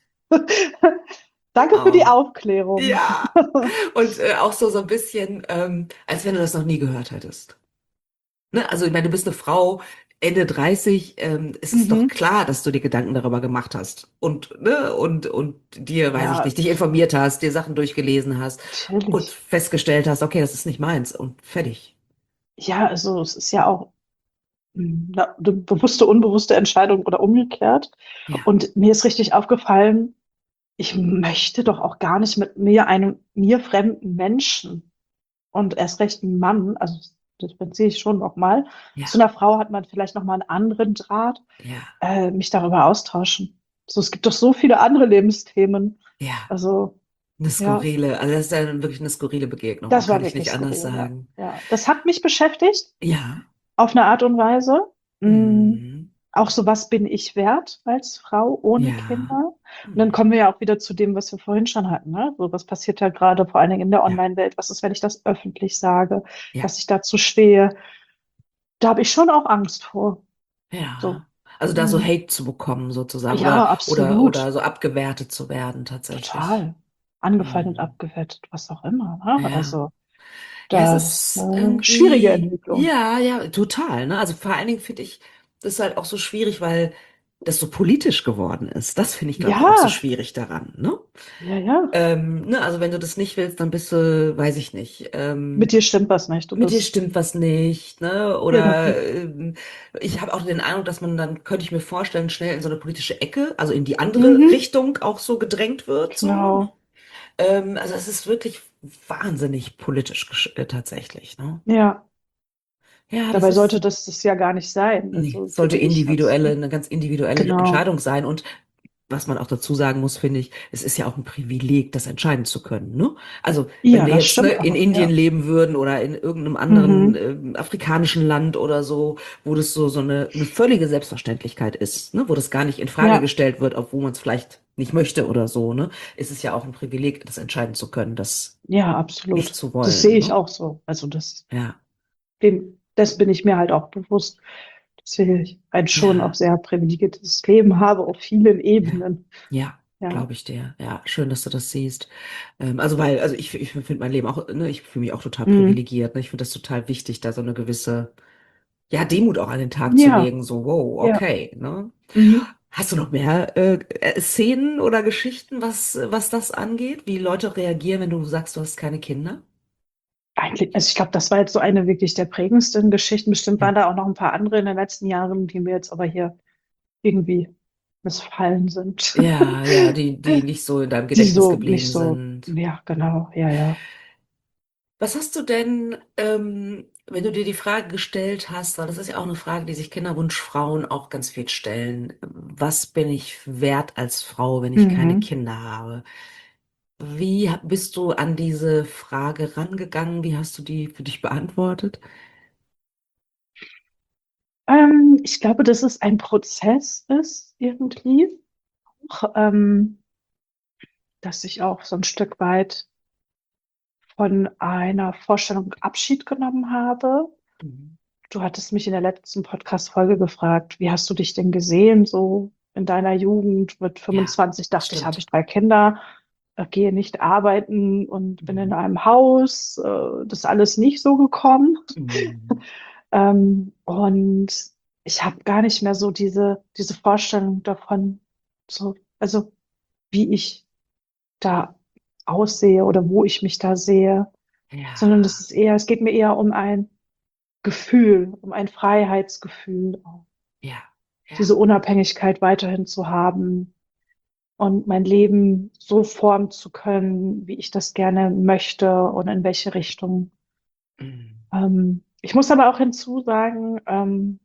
Danke für die Oh, Aufklärung. ja. Und äh, auch so, so ein bisschen, ähm, als wenn du das noch nie gehört hättest. Ne? Also, ich meine, du bist eine Frau, Ende dreißig, ähm, es ist doch Mhm. klar, dass du dir Gedanken darüber gemacht hast. Und, ne, und, und dir, weiß ich Ja, nicht, dich informiert hast, dir Sachen durchgelesen hast und natürlich. festgestellt hast, okay, das ist nicht meins und fertig. Ja, also es ist ja auch mm, eine bewusste, unbewusste Entscheidung oder umgekehrt. Ja, Und mir ist richtig aufgefallen, ich möchte doch auch gar nicht mit mir, einem mir fremden Menschen und erst recht ein Mann, also das beziehe ich schon noch mal. Zu ja, einer Frau hat man vielleicht noch mal einen anderen Draht, ja, äh, mich darüber austauschen. So, es gibt doch so viele andere Lebensthemen. ja. Also, Eine ja, skurrile, also das ist dann wirklich eine skurrile Begegnung, das kann war ich nicht wirklich anders skurril, ja. sagen. Ja, das hat mich beschäftigt, Ja. auf eine Art und Weise. Mm, Mhm. auch so, was bin ich wert als Frau ohne Ja. Kinder? Und dann Mhm. kommen wir ja auch wieder zu dem, was wir vorhin schon hatten, ne? So, was passiert da gerade vor allen Dingen in der Ja, Online-Welt? Was ist, wenn ich das öffentlich sage, ja, dass ich dazu stehe? Da habe ich schon auch Angst vor. So. ja. Also da so Mm. Hate zu bekommen sozusagen oder Ja, oder oder absolut. so abgewertet zu werden tatsächlich. Total. Angefeindet, Mhm. abgewertet, was auch immer. Ne? Ja. Also, Ja, es das ist ist eine schwierige irgendwie, Entwicklung. ja, ja, total, ne? Also vor allen Dingen finde ich das halt auch so schwierig, weil das so politisch geworden ist. Das finde ich, glaube ich, auch so Ja, schwierig daran, ne? ja, ja. Ähm, ne, also wenn du das nicht willst, dann bist du, weiß ich nicht, Mit ähm, dir stimmt was nicht. Du mit dir bist stimmt was nicht, ne? Oder irgendwie. ähm, ich habe auch den Eindruck, dass man dann, könnte ich mir vorstellen, schnell in so eine politische Ecke, also in die andere Mhm, Richtung auch so gedrängt wird, so, ne? genau. Ähm, also es ist wirklich wahnsinnig politisch gesch- äh, tatsächlich, ne? Ja. Ja, das Dabei ist, sollte das das ja gar nicht sein. nee, Also sollte finde ich als, individuelle, eine ganz individuelle genau. Entscheidung sein. Und was man auch dazu sagen muss, finde ich, es ist ja auch ein Privileg, das entscheiden zu können, ne? Also, wenn Ja, wir das jetzt, ne, stimmt in auch. Indien Ja. leben würden oder in irgendeinem anderen Mhm. ähm, afrikanischen Land oder so, wo das so, so eine, eine völlige Selbstverständlichkeit ist, ne? Wo das gar nicht in Frage Ja, gestellt wird, obwohl man es vielleicht nicht möchte oder so, ne? Ist es ja auch ein Privileg, das entscheiden zu können, das ja, nicht absolut. zu Das sehe wollen, ich ne? auch so. Also das, Ja, dem, das bin ich mir halt auch bewusst, dass ich ein schon auch ja. sehr privilegiertes Leben habe auf vielen Ja, Ebenen. ja, Ja. glaube ich dir. Ja, schön, dass du das siehst. Ähm, also weil, also ich, ich finde mein Leben auch, ne, ich fühle mich auch total Mhm. privilegiert. Ne? Ich finde das total wichtig, da so eine gewisse, ja, Demut auch an den Tag zu Ja, legen. So, wow, ja. okay. Ne? Mhm. Hast du noch mehr äh, äh, Szenen oder Geschichten, was, was das angeht? Wie Leute reagieren, wenn du sagst, du hast keine Kinder? Eigentlich, also ich glaube, das war jetzt so eine wirklich der prägendsten Geschichten. Bestimmt Ja, waren da auch noch ein paar andere in den letzten Jahren, die mir jetzt aber hier irgendwie missfallen sind. ja, ja, die, die nicht so in deinem Die Gedächtnis so nicht geblieben so, sind. ja, genau, ja, ja. Was hast du denn, ähm, wenn du dir die Frage gestellt hast, weil das ist ja auch eine Frage, die sich Kinderwunschfrauen auch ganz viel stellen, was bin ich wert als Frau, wenn ich keine Mhm. Kinder habe? Wie ha- bist du an diese Frage rangegangen? Wie hast du die für dich beantwortet? Ähm, ich glaube, dass es ein Prozess ist irgendwie, auch, ähm, dass ich auch so ein Stück weit von einer Vorstellung Abschied genommen habe. Mhm. Du hattest mich in der letzten Podcast-Folge gefragt, wie hast du dich denn gesehen, so in deiner Jugend? Mit Ja, fünfundzwanzig dachte ich, habe stimmt. ich drei Kinder, äh, gehe nicht arbeiten und bin in Mhm. einem Haus. Äh, das ist alles nicht so gekommen. Mhm. Ähm, und ich habe gar nicht mehr so diese, diese Vorstellung davon, so, also wie ich da aussehe oder wo ich mich da sehe, sondern das Ja, ist eher, es geht mir eher um ein Gefühl, um ein Freiheitsgefühl, ja, ja. diese Unabhängigkeit weiterhin zu haben und mein Leben so formen zu können, wie ich das gerne möchte und in welche Richtung. Mhm. Ähm, ich muss aber auch hinzusagen, ähm,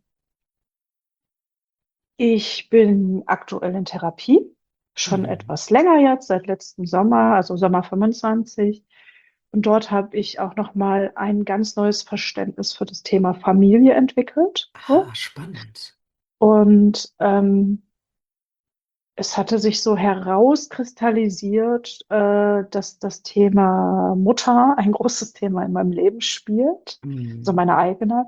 ich bin aktuell in Therapie, schon Mhm. etwas länger jetzt, seit letztem Sommer, also Sommer fünfundzwanzig. Und dort habe ich auch nochmal ein ganz neues Verständnis für das Thema Familie entwickelt. Ah, So. spannend. Und ähm, es hatte sich so herauskristallisiert, äh, dass das Thema Mutter ein großes Thema in meinem Leben spielt, so Mhm. meine eigene.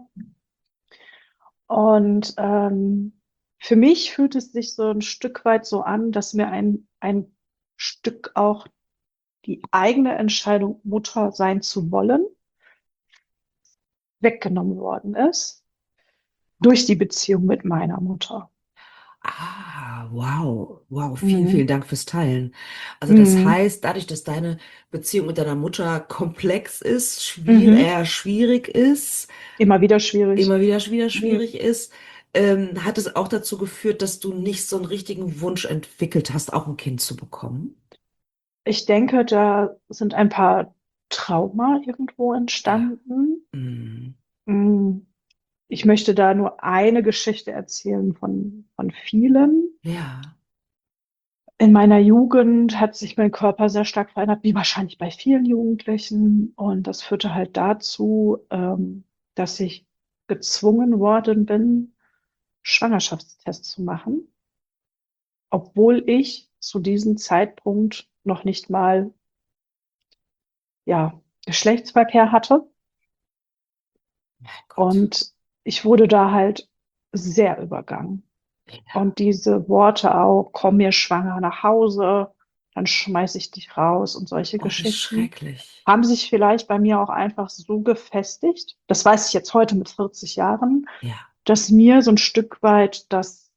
Und ähm, für mich fühlt es sich so ein Stück weit so an, dass mir ein, ein Stück auch die eigene Entscheidung, Mutter sein zu wollen, weggenommen worden ist durch die Beziehung mit meiner Mutter. Ah, wow, wow, vielen, vielen Mhm. Dank fürs Teilen. Also das Mhm. heißt, dadurch, dass deine Beziehung mit deiner Mutter komplex ist, schwierig, Mhm. eher schwierig ist, Immer wieder schwierig. immer wieder wieder Mhm. schwierig ist, ähm, hat es auch dazu geführt, dass du nicht so einen richtigen Wunsch entwickelt hast, auch ein Kind zu bekommen? Ich denke, da sind ein paar Trauma irgendwo Ja. entstanden. Mm, Mm, Ich möchte da nur eine Geschichte erzählen von, von vielen. ja. In meiner Jugend hat sich mein Körper sehr stark verändert, wie wahrscheinlich bei vielen Jugendlichen. Und das führte halt dazu, ähm, dass ich gezwungen worden bin, Schwangerschaftstests zu machen, obwohl ich zu diesem Zeitpunkt noch nicht mal, ja, Geschlechtsverkehr hatte. Mein Gott. Und ich wurde da halt sehr übergangen. Ja. Und diese Worte auch, komm mir schwanger nach Hause, dann schmeiß ich dich raus und solche Oh, wie Geschichten schrecklich. haben sich vielleicht bei mir auch einfach so gefestigt, das weiß ich jetzt heute mit vierzig Jahren, Ja. dass mir so ein Stück weit das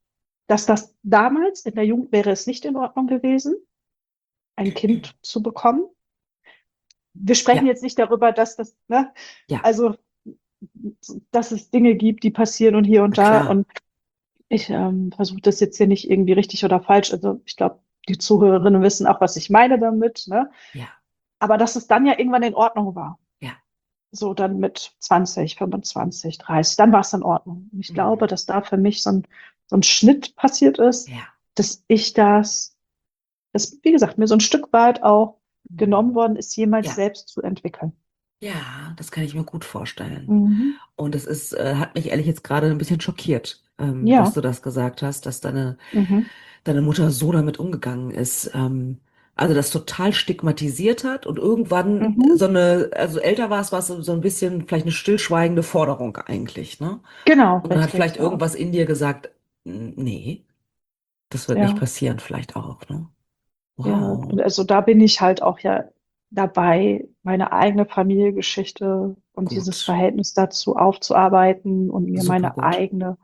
dass das damals in der Jugend wäre es nicht in Ordnung gewesen, ein Kind zu bekommen. Wir sprechen Ja, jetzt nicht darüber, dass das, ne, ja, also, dass es Dinge gibt, die passieren und hier na und da. klar. Und ich ähm, versuche das jetzt hier nicht irgendwie richtig oder falsch. Also ich glaube, die Zuhörerinnen wissen auch, was ich meine damit, ne? Ja, Aber dass es dann ja irgendwann in Ordnung war. ja. So dann mit zwanzig, fünfundzwanzig, dreißig, dann war es in Ordnung. Und ich glaube, Mhm. dass da für mich so ein, so ein Schnitt passiert ist, Ja. dass ich das, das, wie gesagt, mir so ein Stück weit auch genommen Mhm. worden ist, jemals Ja, selbst zu entwickeln. ja, das kann ich mir gut vorstellen. Mhm. Und es ist, äh, hat mich ehrlich jetzt gerade ein bisschen schockiert, ähm, dass Ja. du das gesagt hast, dass deine, Mhm. deine Mutter so damit umgegangen ist. Ähm, also das total stigmatisiert hat und irgendwann Mhm. so eine, also älter war es, war es so so ein bisschen vielleicht eine stillschweigende Forderung eigentlich, ne? Genau, Und dann hat richtig, vielleicht ja. irgendwas in dir gesagt, "N- nee, das wird nicht Ja. passieren, vielleicht auch, ne? Ja, Wow, und also da bin ich halt auch ja dabei, meine eigene Familiengeschichte und dieses gut, Verhältnis dazu aufzuarbeiten und mir super meine gut. eigene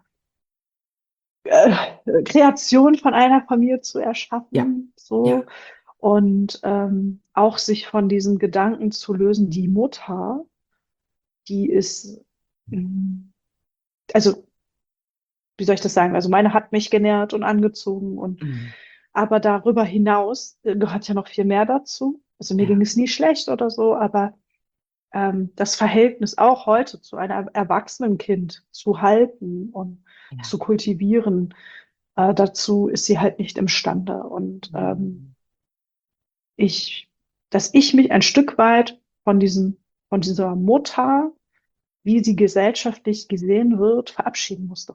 äh, Kreation von einer Familie zu Ja, erschaffen, ja, so. Und ähm, auch sich von diesem Gedanken zu lösen, die Mutter, die ist, mh, also wie soll ich das sagen? Also meine hat mich genährt und angezogen und mm, aber darüber hinaus äh, gehört ja noch viel mehr dazu. Also mir ging ja, es nie schlecht oder so, aber ähm, das Verhältnis auch heute zu einem erwachsenen Kind zu halten und ja. zu kultivieren, äh, dazu ist sie halt nicht imstande. Und ähm, Mm. ich, dass ich mich ein Stück weit von diesem, von dieser Mutter, wie sie gesellschaftlich gesehen wird, verabschieden musste.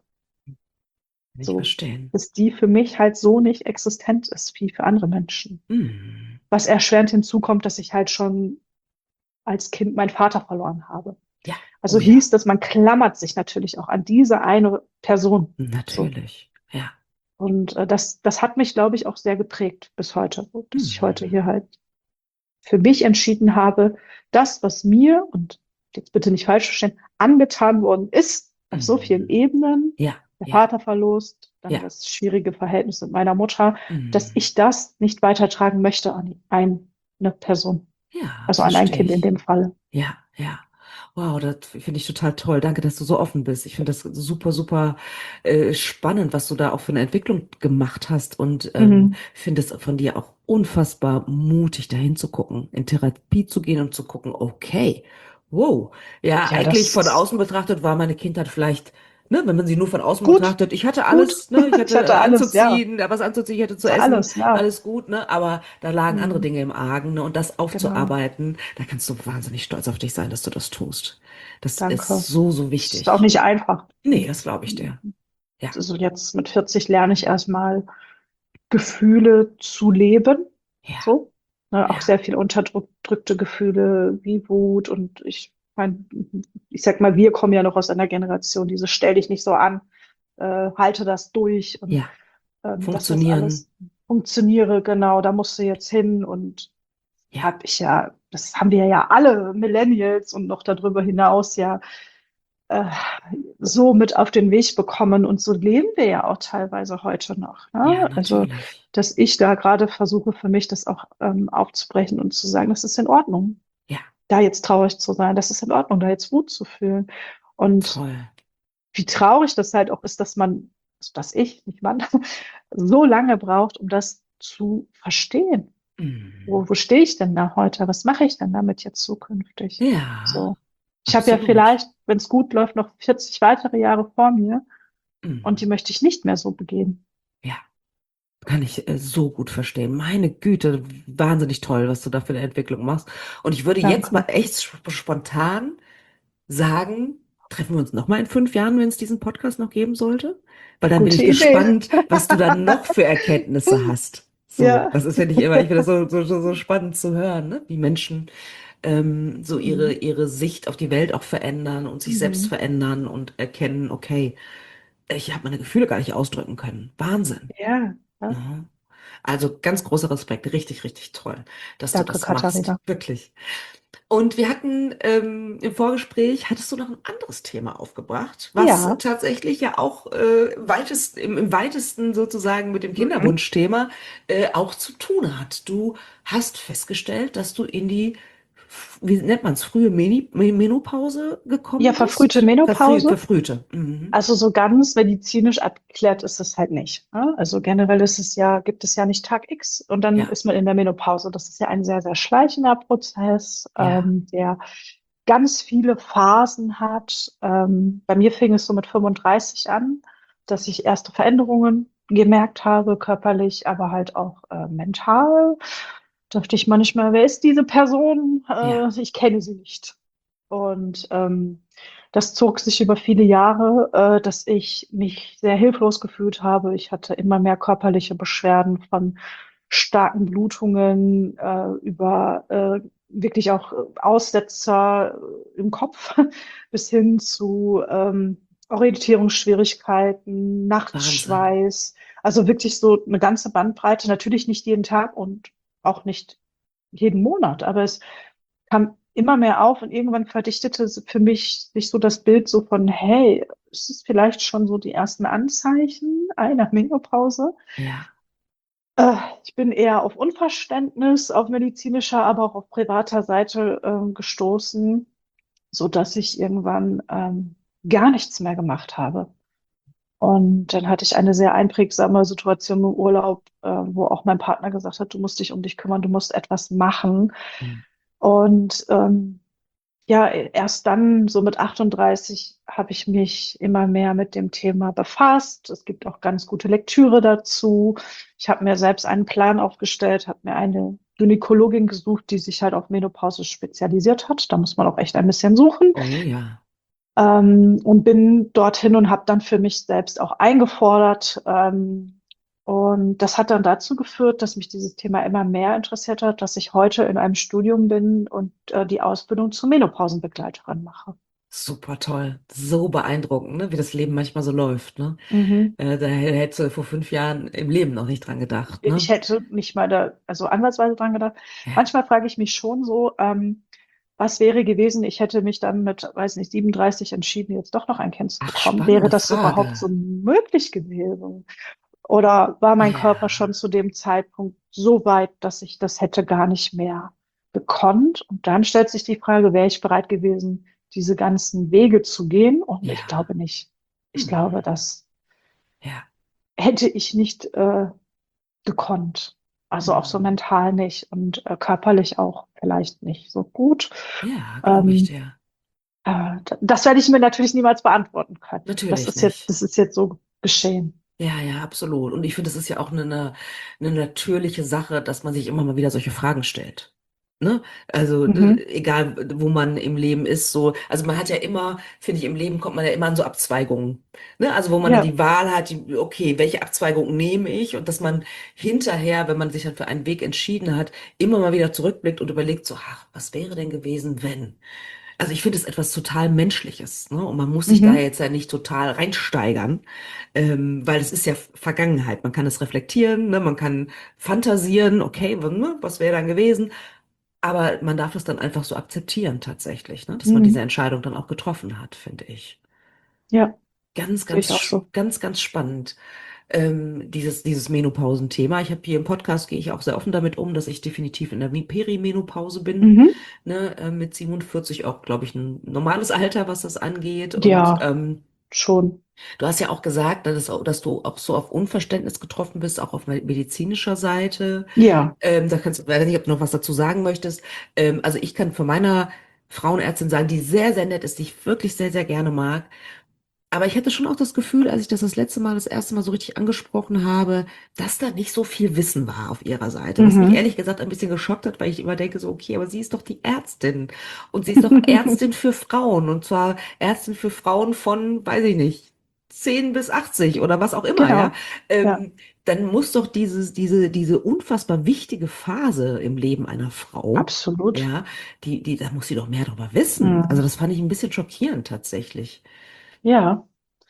Kann ich So, verstehen. dass die für mich halt so nicht existent ist wie für andere Menschen. Mm. Was erschwerend hinzukommt, dass ich halt schon als Kind meinen Vater verloren habe. Ja, Also oh ja, hieß das, man klammert sich natürlich auch an diese eine Person. So. natürlich. Ja. Und äh, das, das hat mich, glaube ich, auch sehr geprägt bis heute, so, dass ich heute Mm. hier halt für mich entschieden habe, das, was mir, und jetzt bitte nicht falsch verstehen, angetan worden ist, auf so vielen Mm. Ebenen, Ja, der ja, Vaterverlust, dann ja. das schwierige Verhältnis mit meiner Mutter, dass Mm. ich das nicht weitertragen möchte an eine Person, Ja, also an ein verstehe Kind in ich. dem Falle. Ja, ja. Wow, das finde ich total toll. Danke, dass du so offen bist. Ich finde das super, super äh, spannend, was du da auch für eine Entwicklung gemacht hast und ähm, Mhm. finde es von dir auch unfassbar mutig, dahin zu gucken, in Therapie zu gehen und zu gucken, okay, wow, ja, Ja, eigentlich das von ist außen betrachtet war meine Kindheit vielleicht, ne, wenn man sie nur von außen gut, betrachtet, ich hatte gut. alles, ne, ich Ich hatte hatte äh, alles, ja. anzuziehen, da was anzuziehen, ich hatte zu So essen, alles, ja. alles gut, ne, aber da lagen andere Mhm. Dinge im Argen, ne, und das Genau. aufzuarbeiten, da kannst du wahnsinnig stolz auf dich sein, dass du das tust. Das ist Danke. so, so Es ist auch wichtig. nicht einfach. Nee, das glaube ich dir. Ja, Also jetzt mit vierzig lerne ich erstmal Gefühle zu leben. ja, So. Ne, auch sehr ja, viel unterdrückte Gefühle wie Wut. Und ich mein, ich sag mal, wir kommen ja noch aus einer Generation, diese stell dich nicht so an, äh, halte das durch und ja. ähm, dass das Funktionieren. alles funktioniere, genau, da musst du jetzt hin. Und Ja, habe ich ja, das haben wir ja alle Millennials und noch darüber hinaus ja äh, so mit auf den Weg bekommen. Und so leben wir ja auch teilweise heute noch. ja, Ne? Also, natürlich. dass ich da gerade versuche, für mich das auch ähm, aufzubrechen und zu sagen, das ist in Ordnung, Ja, da jetzt traurig zu sein, das ist in Ordnung, da jetzt Wut zu fühlen. Und toll. wie traurig das halt auch ist, dass man, also dass ich, nicht man, so lange braucht, um das zu verstehen. Mm. Wo, wo stehe ich denn da heute? Was mache ich denn damit jetzt zukünftig? Ja, So. Ich habe ja absolut. vielleicht, wenn es gut läuft, noch vierzig weitere Jahre vor mir und die Mm. möchte ich nicht mehr so begehen. Ja, kann ich äh, so gut verstehen. Meine Güte, wahnsinnig toll, was du da für eine Entwicklung machst. Und ich würde jetzt mal Danke. echt sp- spontan sagen, treffen wir uns nochmal in fünf Jahren, wenn es diesen Podcast noch geben sollte? Weil dann bin Gute ich Idee. gespannt, was du dann noch für Erkenntnisse hast. So, Ja. das ist, finde ich immer, ich finde das so, so, so so spannend zu hören, ne? Wie Menschen ähm, so ihre, Mhm. ihre Sicht auf die Welt auch verändern und sich selbst Mhm. verändern und erkennen, okay, ich habe meine Gefühle gar nicht ausdrücken können. Wahnsinn. Ja. Ja. Ja. Also ganz großer Respekt, richtig, richtig toll, dass du Danke, das machst, Katharina. wirklich. Und wir hatten ähm, im Vorgespräch, hattest du noch ein anderes Thema aufgebracht, was Ja. tatsächlich ja auch äh, weitest, im, im weitesten sozusagen mit dem Mhm. Kinderwunschthema äh, auch zu tun hat. Du hast festgestellt, dass du in die, wie nennt man es, frühe Meni Menopause Ja, gekommen verfrühte bist? Verfrüh Menopause. verfrühte. Mhm. Also so ganz medizinisch abgeklärt ist es halt nicht. Ne? Also generell ist es ja, gibt es ja nicht Tag X und dann Ja, ist man in der Menopause. Das ist ja ein sehr, sehr schleichender Prozess, ja, ähm, der ganz viele Phasen hat. Ähm, bei mir fing es so mit fünfunddreißig an, dass ich erste Veränderungen gemerkt habe, körperlich, aber halt auch äh, mental. Dachte ich manchmal, wer ist diese Person? ja. Äh, ich kenne sie nicht. Und ähm, das zog sich über viele Jahre, äh, dass ich mich sehr hilflos gefühlt habe. Ich hatte immer mehr körperliche Beschwerden von starken Blutungen äh, über äh, wirklich auch Aussetzer im Kopf bis hin zu ähm, Orientierungsschwierigkeiten, Wahnsinn. Nachtschweiß. Also wirklich so eine ganze Bandbreite. Natürlich nicht jeden Tag und auch nicht jeden Monat, aber es kam immer mehr auf und irgendwann verdichtete für mich sich so das Bild so von, hey, ist es vielleicht schon so die ersten Anzeichen einer Menopause? Ja. Äh, ich bin eher auf Unverständnis, auf medizinischer, aber auch auf privater Seite ähm, gestoßen, so dass ich irgendwann ähm, gar nichts mehr gemacht habe. Und dann hatte ich eine sehr einprägsame Situation im Urlaub, äh, wo auch mein Partner gesagt hat, du musst dich um dich kümmern, du musst etwas machen. Mhm. Und ähm, ja, erst dann, so mit achtunddreißig, habe ich mich immer mehr mit dem Thema befasst. Es gibt auch ganz gute Lektüre dazu. Ich habe mir selbst einen Plan aufgestellt, habe mir eine Gynäkologin gesucht, die sich halt auf Menopause spezialisiert hat. Da muss man auch echt ein bisschen suchen. Oh ja. Ähm, und bin dorthin und habe dann für mich selbst auch eingefordert. Ähm, und das hat dann dazu geführt, dass mich dieses Thema immer mehr interessiert hat, dass ich heute in einem Studium bin und äh, die Ausbildung zur Menopausenbegleiterin mache. Super toll. So beeindruckend, ne? Wie das Leben manchmal so läuft, ne? Mhm. Äh, da hättest du vor fünf Jahren im Leben noch nicht dran gedacht, Ich ne? hätte nicht mal da, also ansatzweise dran gedacht. Ja. Manchmal frage ich mich schon so, ähm, was wäre gewesen, ich hätte mich dann mit, weiß nicht, siebenunddreißig entschieden, jetzt doch noch ein Kind zu Ach, bekommen. Wäre spannende das überhaupt so Frage. möglich gewesen? Oder war mein Körper Ja, schon zu dem Zeitpunkt so weit, dass ich das hätte gar nicht mehr gekonnt? Und dann stellt sich die Frage, wäre ich bereit gewesen, diese ganzen Wege zu gehen? Und ich ja. glaube nicht. Ich glaube, Hm. das Ja. hätte ich nicht äh, gekonnt. Also auch so Hm. mental nicht und äh, körperlich auch vielleicht nicht so gut. Ja, glaube ich Ähm, dir. äh, das werde ich mir natürlich niemals beantworten können. Das Natürlich ist jetzt, nicht. das ist jetzt so geschehen. Ja, ja, absolut. Und ich finde, es ist ja auch eine, eine, eine natürliche Sache, dass man sich immer mal wieder solche Fragen stellt. Ne? Also Mhm. d- egal, wo man im Leben ist, so, also man hat ja immer, finde ich, im Leben kommt man ja immer an so Abzweigungen. Ne? Also wo man dann Ja. die Wahl hat, die, okay, welche Abzweigung nehme ich? Und dass man hinterher, wenn man sich dann für einen Weg entschieden hat, immer mal wieder zurückblickt und überlegt, so, ach, was wäre denn gewesen, wenn? Also ich finde es etwas total Menschliches, ne? Und man muss sich da Mhm. jetzt ja nicht total reinsteigern, ähm, weil es ist ja Vergangenheit. Man kann es reflektieren, ne? Man kann fantasieren, okay, w- ne? Was wäre dann gewesen? Aber man darf es dann einfach so akzeptieren tatsächlich, ne? Dass man diese Mhm. Entscheidung dann auch getroffen hat, finde ich. Ja, Ganz, sehe ganz, ich auch sch- so. ganz, ganz spannend. Ähm, dieses, dieses Menopausenthema. Ich habe hier im Podcast gehe ich auch sehr offen damit um, dass ich definitiv in der Mi- Perimenopause bin. Mhm. Ne, äh, mit siebenundvierzig auch, glaube ich, ein normales Alter, was das angeht. Und Ja, ähm, schon. du hast ja auch gesagt, dass, es auch, dass du auch so auf Unverständnis getroffen bist, auch auf me- medizinischer Seite. Ja. Ähm, da kannst du, weiß nicht, ob du noch was dazu sagen möchtest. Ähm, also ich kann von meiner Frauenärztin sagen, die sehr, sehr nett ist, die ich wirklich sehr, sehr gerne mag. Aber ich hatte schon auch das Gefühl, als ich das das letzte Mal, das erste Mal so richtig angesprochen habe, dass da nicht so viel Wissen war auf ihrer Seite. Was mich Mhm. ehrlich gesagt ein bisschen geschockt hat, weil ich immer denke so, okay, aber sie ist doch die Ärztin. Und sie ist doch Ärztin für Frauen. Und zwar Ärztin für Frauen von, weiß ich nicht, zehn bis achtzig oder was auch immer, ja. Genau. Ja, Ähm, dann muss doch dieses, diese, diese unfassbar wichtige Phase im Leben einer Frau, absolut. ja, die, die, da muss sie doch mehr darüber wissen. Also Mhm. das fand ich ein bisschen schockierend tatsächlich. Ja.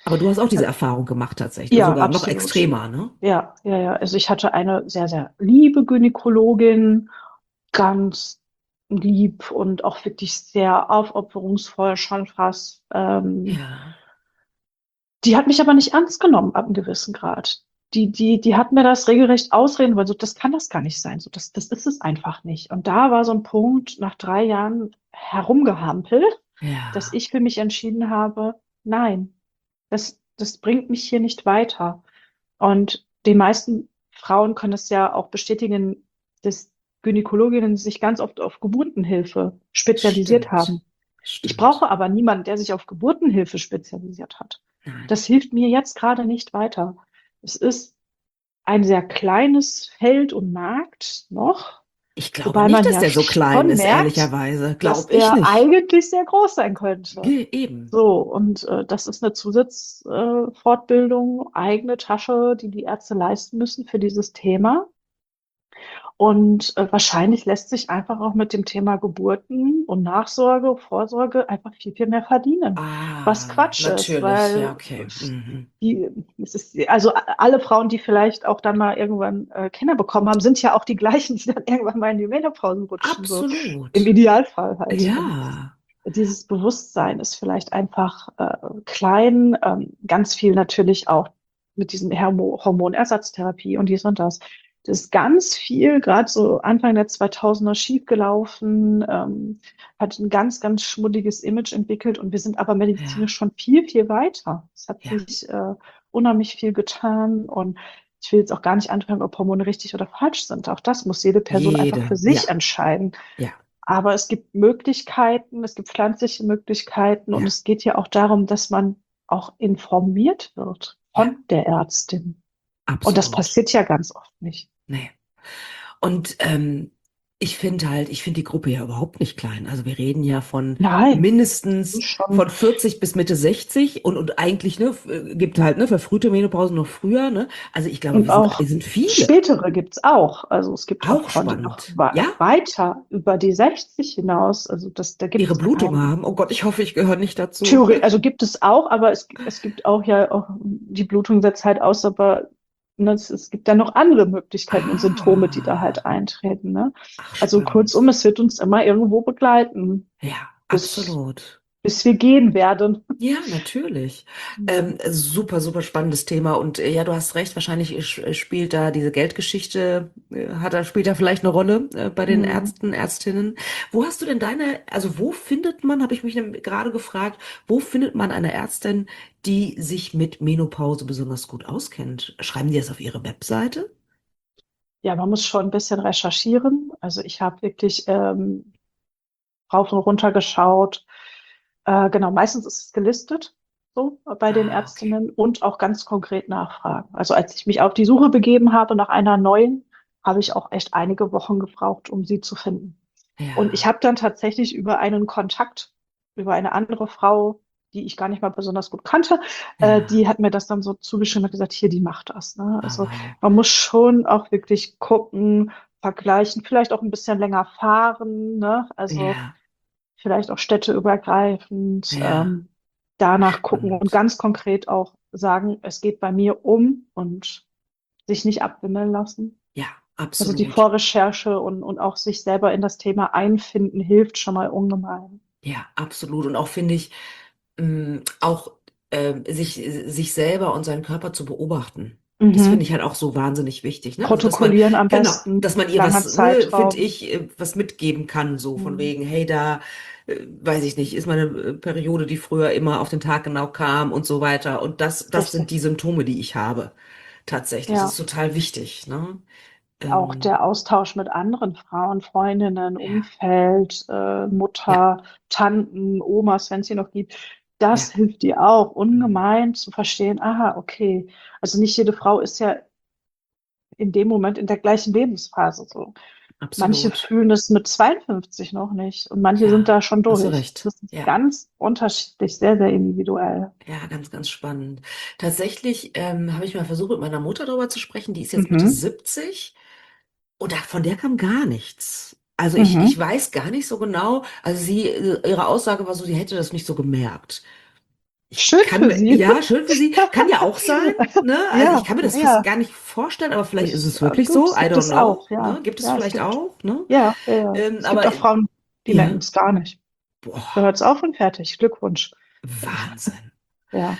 Aber du hast auch diese Erfahrung gemacht tatsächlich, Ja, sogar noch absolut. extremer, ne? Ja, ja, ja. Also ich hatte eine sehr, sehr liebe Gynäkologin, ganz lieb und auch wirklich sehr aufopferungsvoll schon fast. Ähm, Ja, die hat mich aber nicht ernst genommen ab einem gewissen Grad. Die, die, die hat mir das regelrecht ausreden wollen. So, das kann das gar nicht sein. So, das, das ist es einfach nicht. Und da war so ein Punkt nach drei Jahren herumgehampelt, dass ja, ich für mich entschieden habe, nein, das, das bringt mich hier nicht weiter. Und die meisten Frauen können es ja auch bestätigen, dass Gynäkologinnen sich ganz oft auf Geburtenhilfe spezialisiert stimmt, haben. Ich stimmt. brauche aber niemanden, der sich auf Geburtenhilfe spezialisiert hat. Nein. Das hilft mir jetzt gerade nicht weiter. Es ist ein sehr kleines Feld und Markt noch, Ich glaube wobei nicht, man dass ja der so klein schon ist, merkt, ehrlicherweise. dass Glaube ich der nicht. eigentlich sehr groß sein könnte. Ge- Eben. So, und äh, das ist eine Zusatzfortbildung, äh, Fortbildung, eigene Tasche, die die Ärzte leisten müssen für dieses Thema. Und äh, wahrscheinlich lässt sich einfach auch mit dem Thema Geburten und Nachsorge, Vorsorge einfach viel, viel mehr verdienen. Was Ah, Quatsch ist, natürlich. Ja, weil okay. Mhm. die, es ist, also alle Frauen, die vielleicht auch dann mal irgendwann äh, Kinder bekommen haben, sind ja auch die gleichen, die dann irgendwann mal in die Menopause rutschen, so im Absolut. Idealfall halt. Und Ja, dieses Bewusstsein ist vielleicht einfach äh, klein, ähm, ganz viel natürlich auch mit diesen Hormo Hormonersatztherapie und dies und das. Das ist ganz viel, gerade so Anfang der zweitausender schiefgelaufen, ähm, hat ein ganz, ganz schmuddiges Image entwickelt und wir sind aber ja, medizinisch schon viel, viel weiter. Es hat ja. sich äh, unheimlich viel getan und ich will jetzt auch gar nicht anfangen, ob Hormone richtig oder falsch sind. Auch das muss jede Person einfach für Jede. Ja, sich entscheiden. ja, Aber es gibt Möglichkeiten, es gibt pflanzliche Möglichkeiten und ja. es geht ja auch darum, dass man auch informiert wird Ja, von der Ärztin. Und das absolut. passiert ja ganz oft nicht. Nee. Und ähm, ich finde halt, ich finde die Gruppe ja überhaupt nicht klein. Also wir reden ja von Nein, das mindestens ist schon. von vierzig bis Mitte sechzig und, und eigentlich, ne, f- äh, gibt halt, ne, verfrühte Menopause noch früher, ne? Also ich glaube, Und wir sind, auch wir sind viele. spätere gibt's auch. Also es gibt auch Auch Frauen, die noch spannend. wa- Ja? weiter über die sechzig hinaus, also das, da Ihre gibt's Blutung ein haben. Oh Gott, ich hoffe, ich gehöre nicht dazu. Theorie, also gibt es auch, aber es, es gibt auch ja auch, die Blutung setzt halt aus, aber ne, es, es gibt dann noch andere Möglichkeiten und Symptome, die da halt Ah, eintreten. Ne? ach, Also kurzum, spannend. es wird uns immer irgendwo begleiten, Ja, bis, absolut. bis wir gehen werden. Ja, natürlich. Ähm, super, super spannendes Thema. Und äh, ja, du hast recht, wahrscheinlich sch- spielt da diese Geldgeschichte, äh, hat da, spielt da vielleicht eine Rolle äh, bei den Mhm. Ärzten, Ärztinnen. Wo hast du denn deine, also wo findet man, habe ich mich nämlich gerade gefragt, wo findet man eine Ärztin, die sich mit Menopause besonders gut auskennt? Schreiben die das auf ihre Webseite? Ja, man muss schon ein bisschen recherchieren. Also ich habe wirklich ähm, rauf und runter geschaut. Äh, genau, meistens ist es gelistet, so bei den Ah, okay. Ärztinnen und auch ganz konkret nachfragen. Also als ich mich auf die Suche begeben habe nach einer neuen, habe ich auch echt einige Wochen gebraucht, um sie zu finden. Und ich Ja, habe dann tatsächlich über einen Kontakt, über eine andere Frau, die ich gar nicht mal besonders gut kannte, äh, die ja. hat mir das dann so zugeschrieben und gesagt, hier, die macht das. Ne? Ah, Also wow. man muss schon auch wirklich gucken, vergleichen, vielleicht auch ein bisschen länger fahren, ne? Also Ja, vielleicht auch städteübergreifend, ja. ähm, Ach, danach gucken und spannend. ganz konkret auch sagen, es geht bei mir um und sich nicht abwimmeln lassen. Ja, Also die absolut. Vorrecherche und, und auch sich selber in das Thema einfinden hilft schon mal ungemein. Ja, absolut. Und auch finde ich, mh, auch ähm, sich, sich selber und seinen Körper zu beobachten. Das finde Mhm. ich halt auch so wahnsinnig wichtig, ne? Also, dass man, Protokollieren am genau, besten, dass man ihr langer was, ne, finde Zeitraum. ich, äh, was mitgeben kann, so von Mhm. wegen, hey, da, äh, weiß ich nicht, ist meine äh, Periode, die früher immer auf den Tag genau kam und so weiter. Und das, das sind Richtig. die Symptome, die ich habe. Tatsächlich. Das ist Ja. total wichtig, ne? Auch Ähm, der Austausch mit anderen Frauen, Freundinnen, ja, Umfeld, äh, ja, Mutter, Tanten, Omas, wenn es sie noch gibt, das ja, hilft dir auch mhm, ungemein zu verstehen, aha, okay. Also nicht jede Frau ist ja in dem Moment in der gleichen Lebensphase so. Manche absolut. fühlen es mit zweiundfünfzig noch nicht und manche sind Ja, da schon hast du durch. recht. Das ist Ja. ganz unterschiedlich, sehr, sehr individuell. Ja, ganz, ganz spannend. Tatsächlich ähm, habe ich mal versucht, mit meiner Mutter darüber zu sprechen. Die ist jetzt Mitte Mhm. siebzig und da, von der kam gar nichts. Also ich, ich Mhm. weiß gar nicht so genau. Also sie, äh, ihre Aussage war so, sie hätte das nicht so gemerkt. Ich Schön kann für mir, Sie. ja, schön für sie, kann ja auch sein, ne? Also ich Ja, kann mir das fast ja. gar nicht vorstellen, aber vielleicht ist Ich, es äh, wirklich gut, so, es I gibt don't es know, auch, ja. ne? Gibt es Ja, es vielleicht gibt, auch, ne? ja, ja, ja. Ähm, Es gibt aber auch Frauen, die merken ja, es gar nicht. Da boah, hört es auf und fertig. Glückwunsch. Wahnsinn. Ja.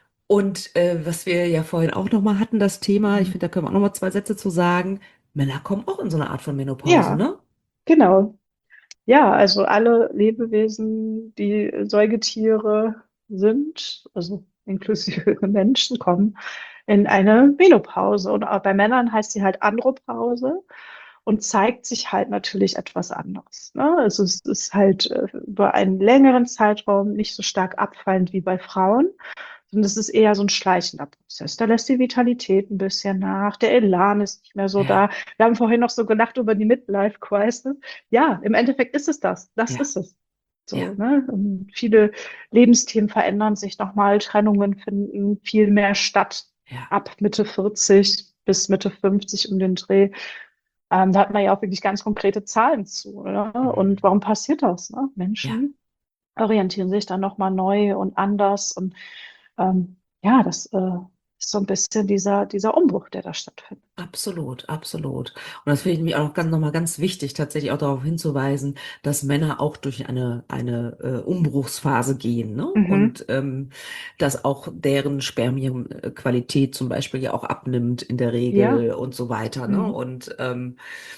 Und äh, was wir ja vorhin auch nochmal hatten, das Thema, ich Mhm. finde, da können wir auch nochmal zwei Sätze zu sagen. Männer kommen auch in so eine Art von Menopause, Ja, ne? genau. Ja, also alle Lebewesen, die Säugetiere sind, also inklusive Menschen, kommen in eine Menopause. Und auch bei Männern heißt sie halt Andropause und zeigt sich halt natürlich etwas anderes. Ne? Also es ist halt äh, über einen längeren Zeitraum nicht so stark abfallend wie bei Frauen, sondern es ist eher so ein schleichender Prozess. Da lässt die Vitalität ein bisschen nach, der Elan ist nicht mehr so Ja, da. Wir haben vorhin noch so gelacht über die Midlife-Crisis. Ja, im Endeffekt ist es das. Das ja, ist es. So, ja, ne? Und viele Lebensthemen verändern sich nochmal, Trennungen finden viel mehr statt ja. ab Mitte vierzig bis Mitte fünfzig um den Dreh. Ähm, da hat man ja auch wirklich ganz konkrete Zahlen zu. Oder? Und Mhm. warum passiert das? Ne? Ja. Menschen orientieren sich dann nochmal neu und anders. Und ähm, ja, das äh, ist so ein bisschen dieser, dieser Umbruch, der da stattfindet. Absolut, absolut. Und das finde ich nämlich auch noch ganz, nochmal ganz wichtig, tatsächlich auch darauf hinzuweisen, dass Männer auch durch eine, eine äh, Umbruchsphase gehen, ne? Mhm. Und ähm, dass auch deren Spermienqualität zum Beispiel ja auch abnimmt in der Ja. Regel und so weiter, ne? Mhm. Und ähm,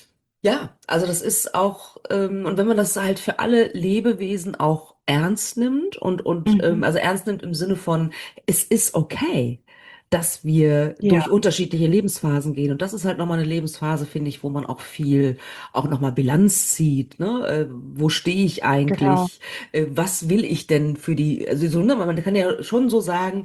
ja, also das ist auch, ähm, und wenn man das halt für alle Lebewesen auch ernst nimmt und, und ähm, Mhm. also ernst nimmt im Sinne von, es ist okay, dass wir durch Ja, unterschiedliche Lebensphasen gehen. Und das ist halt nochmal eine Lebensphase, finde ich, wo man auch viel, auch nochmal Bilanz zieht, ne? Äh, wo stehe ich genau. eigentlich? Äh, was will ich denn für die, also so, ne? Man kann ja schon so sagen,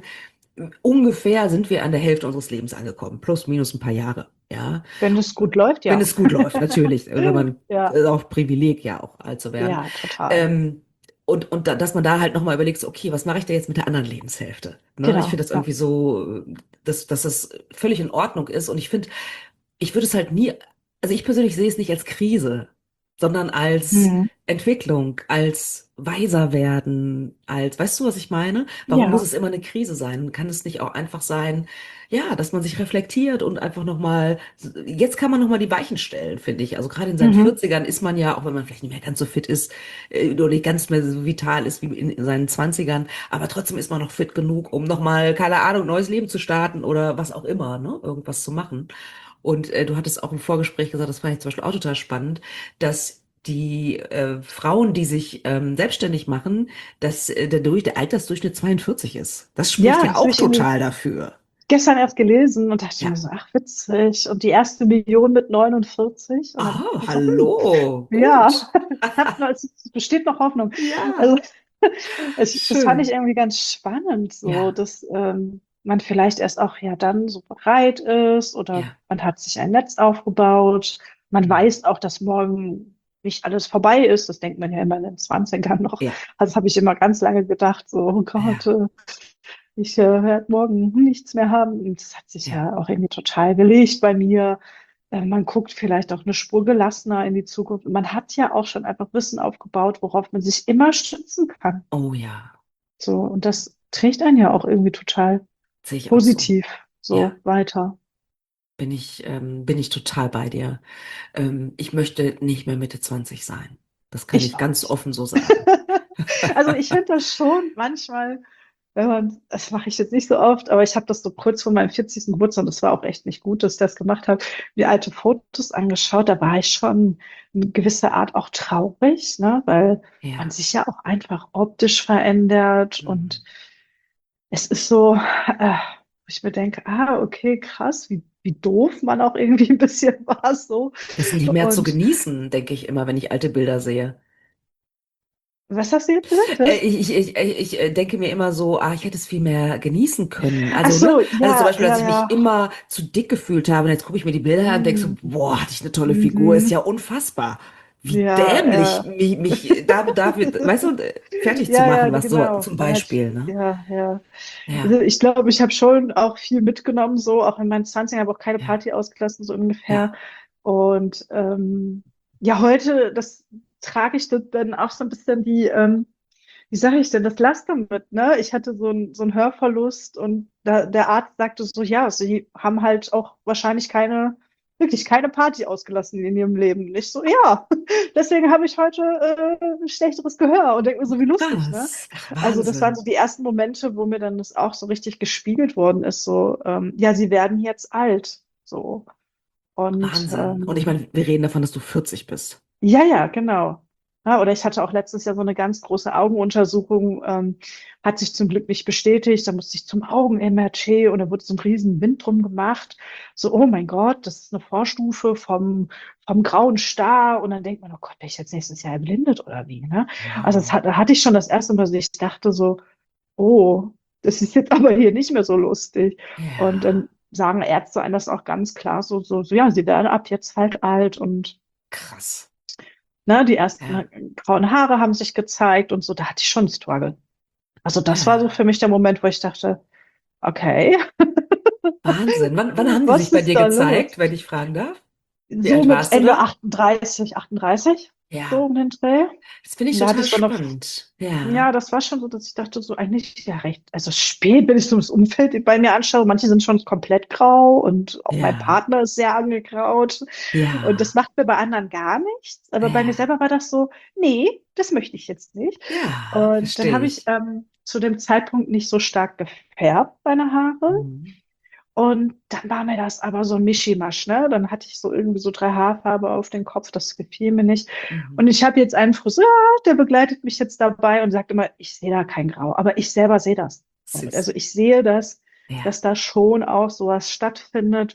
ungefähr sind wir an der Hälfte unseres Lebens angekommen, plus minus ein paar Jahre, ja. Wenn es gut läuft, Wenn ja. es gut läuft, natürlich. Wenn man Ja, äh, auch Privileg ja auch alt zu werden. ja, total. Ähm, und, und da, dass man da halt nochmal überlegt, so, okay, was mache ich denn jetzt mit der anderen Lebenshälfte? Ne? Ich Genau, finde das ja. irgendwie so, dass, dass das völlig in Ordnung ist. Und ich finde, ich würde es halt nie, also ich persönlich sehe es nicht als Krise, sondern als Mhm. Entwicklung, als weiser werden, als, weißt du, was ich meine? Warum muss Ja. es immer eine Krise sein? Kann es nicht auch einfach sein, ja, dass man sich reflektiert und einfach nochmal, jetzt kann man nochmal die Weichen stellen, finde ich. Also gerade in seinen Mhm. Vierzigern ist man ja, auch wenn man vielleicht nicht mehr ganz so fit ist, äh, oder nicht ganz mehr so vital ist wie in seinen Zwanzigern, aber trotzdem ist man noch fit genug, um nochmal, keine Ahnung, neues Leben zu starten oder was auch immer, ne? Irgendwas zu machen. Und äh, du hattest auch im Vorgespräch gesagt, das fand ich zum Beispiel auch total spannend, dass die äh, Frauen, die sich ähm, selbstständig machen, dass äh, der, Durch- der Altersdurchschnitt zweiundvierzig ist. Das spricht Ja, ja das habe auch ich irgendwie total dafür. gestern erst gelesen und dachte Ja. mir so, ach, witzig. Und die erste Million mit neunundvierzig. Und dann dachte ich Ah, mir so, hm, hallo, ja, gut. hat, noch- es besteht noch Hoffnung. Ja, Also, es, das fand ich schön. irgendwie ganz spannend, so, Ja, dass ähm, man vielleicht erst auch ja dann so bereit ist oder ja, man hat sich ein Netz aufgebaut. Man mhm. weiß auch, dass morgen nicht alles vorbei ist. Das denkt man ja immer in den Zwanzigern noch. Ja, Also das habe ich immer ganz lange gedacht, so, oh Gott, ja, äh, ich äh, werde morgen nichts mehr haben. Und das hat sich ja. ja auch irgendwie total gelegt bei mir. Äh, man guckt vielleicht auch eine Spur gelassener in die Zukunft. Und man hat ja auch schon einfach Wissen aufgebaut, worauf man sich immer stützen kann. Oh ja, So, und das trägt einen ja auch irgendwie total sehe ich auch so. positiv Ja, so weiter. bin ich, ähm, bin ich total bei dir. Ähm, ich möchte nicht mehr Mitte zwanzig sein. Das kann Ich ich auch ganz nicht. offen so sagen. Also ich finde das schon manchmal, wenn man, das mache ich jetzt nicht so oft, aber ich habe das so kurz vor meinem vierzigsten Geburtstag, und das war auch echt nicht gut, dass ich das gemacht habe, mir alte Fotos angeschaut, da war ich schon in gewisser Art auch traurig, ne, weil man Ja. sich ja auch einfach optisch verändert Mhm. und es ist so, äh, wo ich mir denke, ah, okay, krass, wie, wie doof man auch irgendwie ein bisschen war so. Ist nicht mehr zu Und genießen, denke ich immer, wenn ich alte Bilder sehe. was hast du jetzt gesagt? Äh, Was? ich, ich, ich, ich äh, denke mir immer so, ah, ich hätte es viel mehr genießen können. Ach Also, ne? so, Also zum ja, Beispiel, dass ja, ich mich ja. immer zu dick gefühlt habe. Und jetzt gucke ich mir die Bilder an und denke so, Hm. boah, hatte ich eine tolle Figur. Ist Mhm. ja unfassbar. Wie Ja, dämlich, ja. mich, mich da, dafür, weißt du, äh, fertig zu Ja, ja, machen, was so genau. zum Man hat, Beispiel, ne? ja, ja. Also Ja, ich glaube, ich habe schon auch viel mitgenommen, so auch in meinen Zwanzigern, habe auch keine ja, Party ausgelassen, so ungefähr. ja. Und ähm, ja, heute, das trage ich dann auch so ein bisschen die, ähm, wie sage ich denn, das lass damit, ne? Ich hatte so einen so einen Hörverlust und da, der Arzt sagte so, ja, sie haben halt auch wahrscheinlich keine, wirklich keine Party ausgelassen in ihrem Leben. Nicht so, ja, deswegen habe ich heute äh, ein schlechteres Gehör und denke mir so, wie lustig, ne? Krass. Ach, Also das waren so Wahnsinn. die ersten Momente, wo mir dann das auch so richtig gespiegelt worden ist, so, ähm, ja, sie werden jetzt alt, so. Und Wahnsinn. Und ich ähm, meine, wir reden davon, dass du vierzig bist. ja, ja, genau. Ja, oder ich hatte auch letztes Jahr so eine ganz große Augenuntersuchung, ähm, hat sich zum Glück nicht bestätigt. Da musste ich zum Augen-M R T und da wurde so ein riesen Wind drum gemacht. So, oh mein Gott, das ist eine Vorstufe vom, vom grauen Star. Und dann denkt man, oh Gott, bin ich jetzt nächstes Jahr erblindet oder wie, ne? Also das Wow. hat, da hatte ich schon das erste Mal, dass ich dachte so, oh, das ist jetzt aber hier nicht mehr so lustig. Und Ja, dann sagen Ärzte einem das auch ganz klar so, so, so, ja, sie werden ab jetzt halt alt und krass. ne, die ersten Ja, äh, grauen Haare haben sich gezeigt und so, da hatte ich schon Struggle. Also das war so ja. für mich der Moment, wo ich dachte, okay, Wahnsinn. Wann, wann haben die sich was bei ist dir da gezeigt, los? wenn ich fragen darf? Wie So alt mit warst du Ende da? achtunddreißig, achtunddreißig, so Ja, um den Dreh. das finde ich Und da hatte total ich so eine, spannend. Ja, ja, das war schon so, dass ich dachte, so eigentlich ja recht, also spät, wenn ich so das Umfeld bei mir anschaue, manche sind schon komplett grau und auch mein ja, Partner ist sehr angegraut und das ja, macht mir bei anderen gar nichts, aber bei mir ja, selber war das so, nee, das möchte ich jetzt nicht. ja, Und dann verstehe habe ich ich. ähm, zu dem Zeitpunkt nicht so stark gefärbt, meine Haare. Mhm. Und dann war mir das aber so ein Mischimasch, ne? Dann hatte ich so irgendwie so drei Haarfarbe auf den Kopf, das gefiel mir nicht. Und Mhm. ich habe jetzt einen Friseur, der begleitet mich jetzt dabei und sagt immer, ich sehe da kein Grau, aber ich selber sehe das. Also Süß. ich sehe das, Ja, dass da schon auch sowas stattfindet.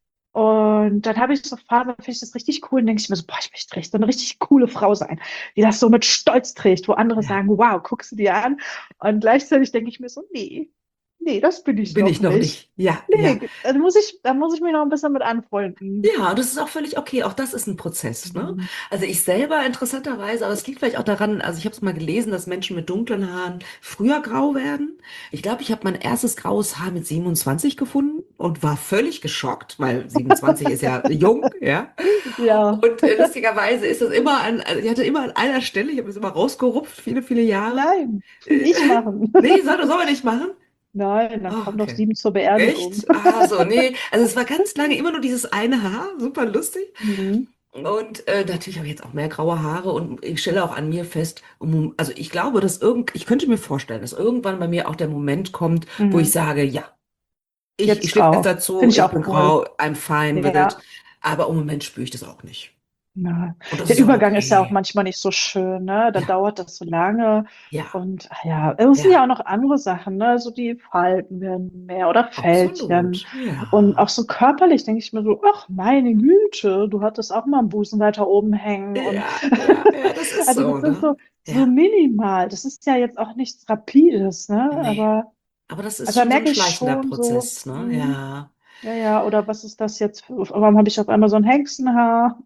Und dann habe ich so Farbe, finde ich das richtig cool. Und denke ich mir so, boah, ich möchte richtig, so eine richtig coole Frau sein, die das so mit Stolz trägt, wo andere ja. sagen, wow, guckst du dir an. Und gleichzeitig denke ich mir so, nee, nee, das bin ich Bin noch ich noch nicht. nicht. Ja, ja. Nee, da muss ich, da muss ich mich noch ein bisschen mit anfreunden. Ja, und das ist auch völlig okay. Auch das ist ein Prozess, ne? Mhm. Also ich selber interessanterweise, aber es liegt vielleicht auch daran, also ich habe es mal gelesen, dass Menschen mit dunklen Haaren früher grau werden. Ich glaube, ich habe mein erstes graues Haar mit siebenundzwanzig gefunden und war völlig geschockt, weil siebenundzwanzig ist ja jung, ja. Ja, Und äh, lustigerweise ist das immer an, also ich hatte immer an einer Stelle, ich habe es immer rausgerupft, viele, viele Jahre. nein, Äh, nicht machen. nee, soll, soll man nicht machen? Nein, dann Oh, kommen noch okay. sieben zur Beerdigung. Echt? Ah, so, nee. Also es war ganz lange immer nur dieses eine Haar, super lustig. Mhm. Und äh, natürlich habe ich jetzt auch mehr graue Haare und ich stelle auch an mir fest, um, also ich glaube, dass irgend, ich könnte mir vorstellen, dass irgendwann bei mir auch der Moment kommt, wo ich Mhm. sage, ja, ich, ich Jetzt stehe jetzt grau. dazu, Finde ich ich bin auch cool. grau, I'm fine with it. Ja. Aber im Moment spüre ich das auch nicht. Ja. Und das Der ist auch Übergang ist ja auch okay. manchmal nicht so schön, ne? Dann Ja, dauert das so lange. ja, Und ach ja, es sind ja auch ja, noch andere Sachen, ne? So die Falten werden mehr oder Fältchen. absolut. Und auch Ja. so körperlich denke ich mir so, ach meine Güte, du hattest auch mal einen Busen weiter oben hängen. Und Ja, ja, ja, das ist also so, das ist ne? so, so Ja, minimal. Das ist ja jetzt auch nichts Rapides, ne? nee. Aber Aber das ist also da schon so ein merke ich schleichender schon so, Prozess, ne? hm, Ja. ja, ja, oder was ist das jetzt? für- Warum habe ich auf einmal so ein Hexenhaar?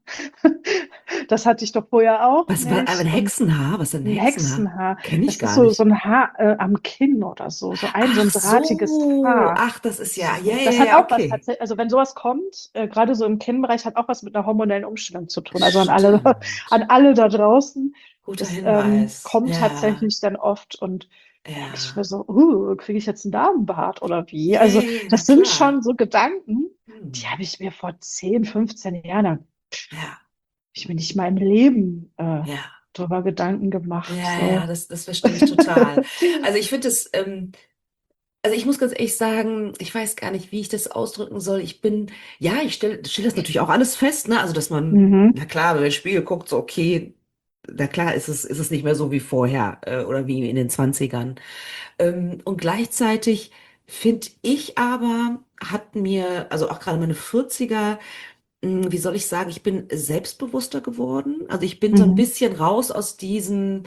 Das hatte ich doch vorher auch Was war ein nicht. Und Hexenhaar? Was ist denn ein ein Hexenhaar? Hexenhaar, Kenne ich das ist gar so, so nicht. ein Haar äh, am Kinn oder so, so ein, so Ach ein drahtiges so. Haar. Ach, das ist ja. Ja, So, ja, das hat ja, auch was okay. tatsächlich, also wenn sowas kommt, äh, gerade so im Kinnbereich, hat auch was mit einer hormonellen Umstellung zu tun. Also an alle, an Stimmt. alle da draußen, Guter das ähm, Hinweis. kommt Ja, tatsächlich dann oft und da denke ich mir ja. so, uh, kriege ich jetzt einen Damenbart oder wie? Ja, Also ja, ja, na das sind klar. schon so Gedanken, die Hm. habe ich mir vor zehn, fünfzehn Jahren, da hab Ja, ich mir nicht mal im Leben äh, ja. drüber Gedanken gemacht. Ja, So. ja, das, das verstehe ich total. Also ich finde es, ähm, also ich muss ganz ehrlich sagen, ich weiß gar nicht, wie ich das ausdrücken soll. Ich bin, ja, ich stelle stell stell das natürlich auch alles fest, ne? Also dass man, Mhm. na klar, wenn man in den Spiegel guckt, so okay, na klar ist es, ist es nicht mehr so wie vorher, äh, oder wie in den Zwanzigern. Ähm, und gleichzeitig finde ich aber, hat mir, also auch gerade meine Vierziger, mh, wie soll ich sagen, ich bin selbstbewusster geworden. Also ich bin so ein Mhm. bisschen raus aus diesem,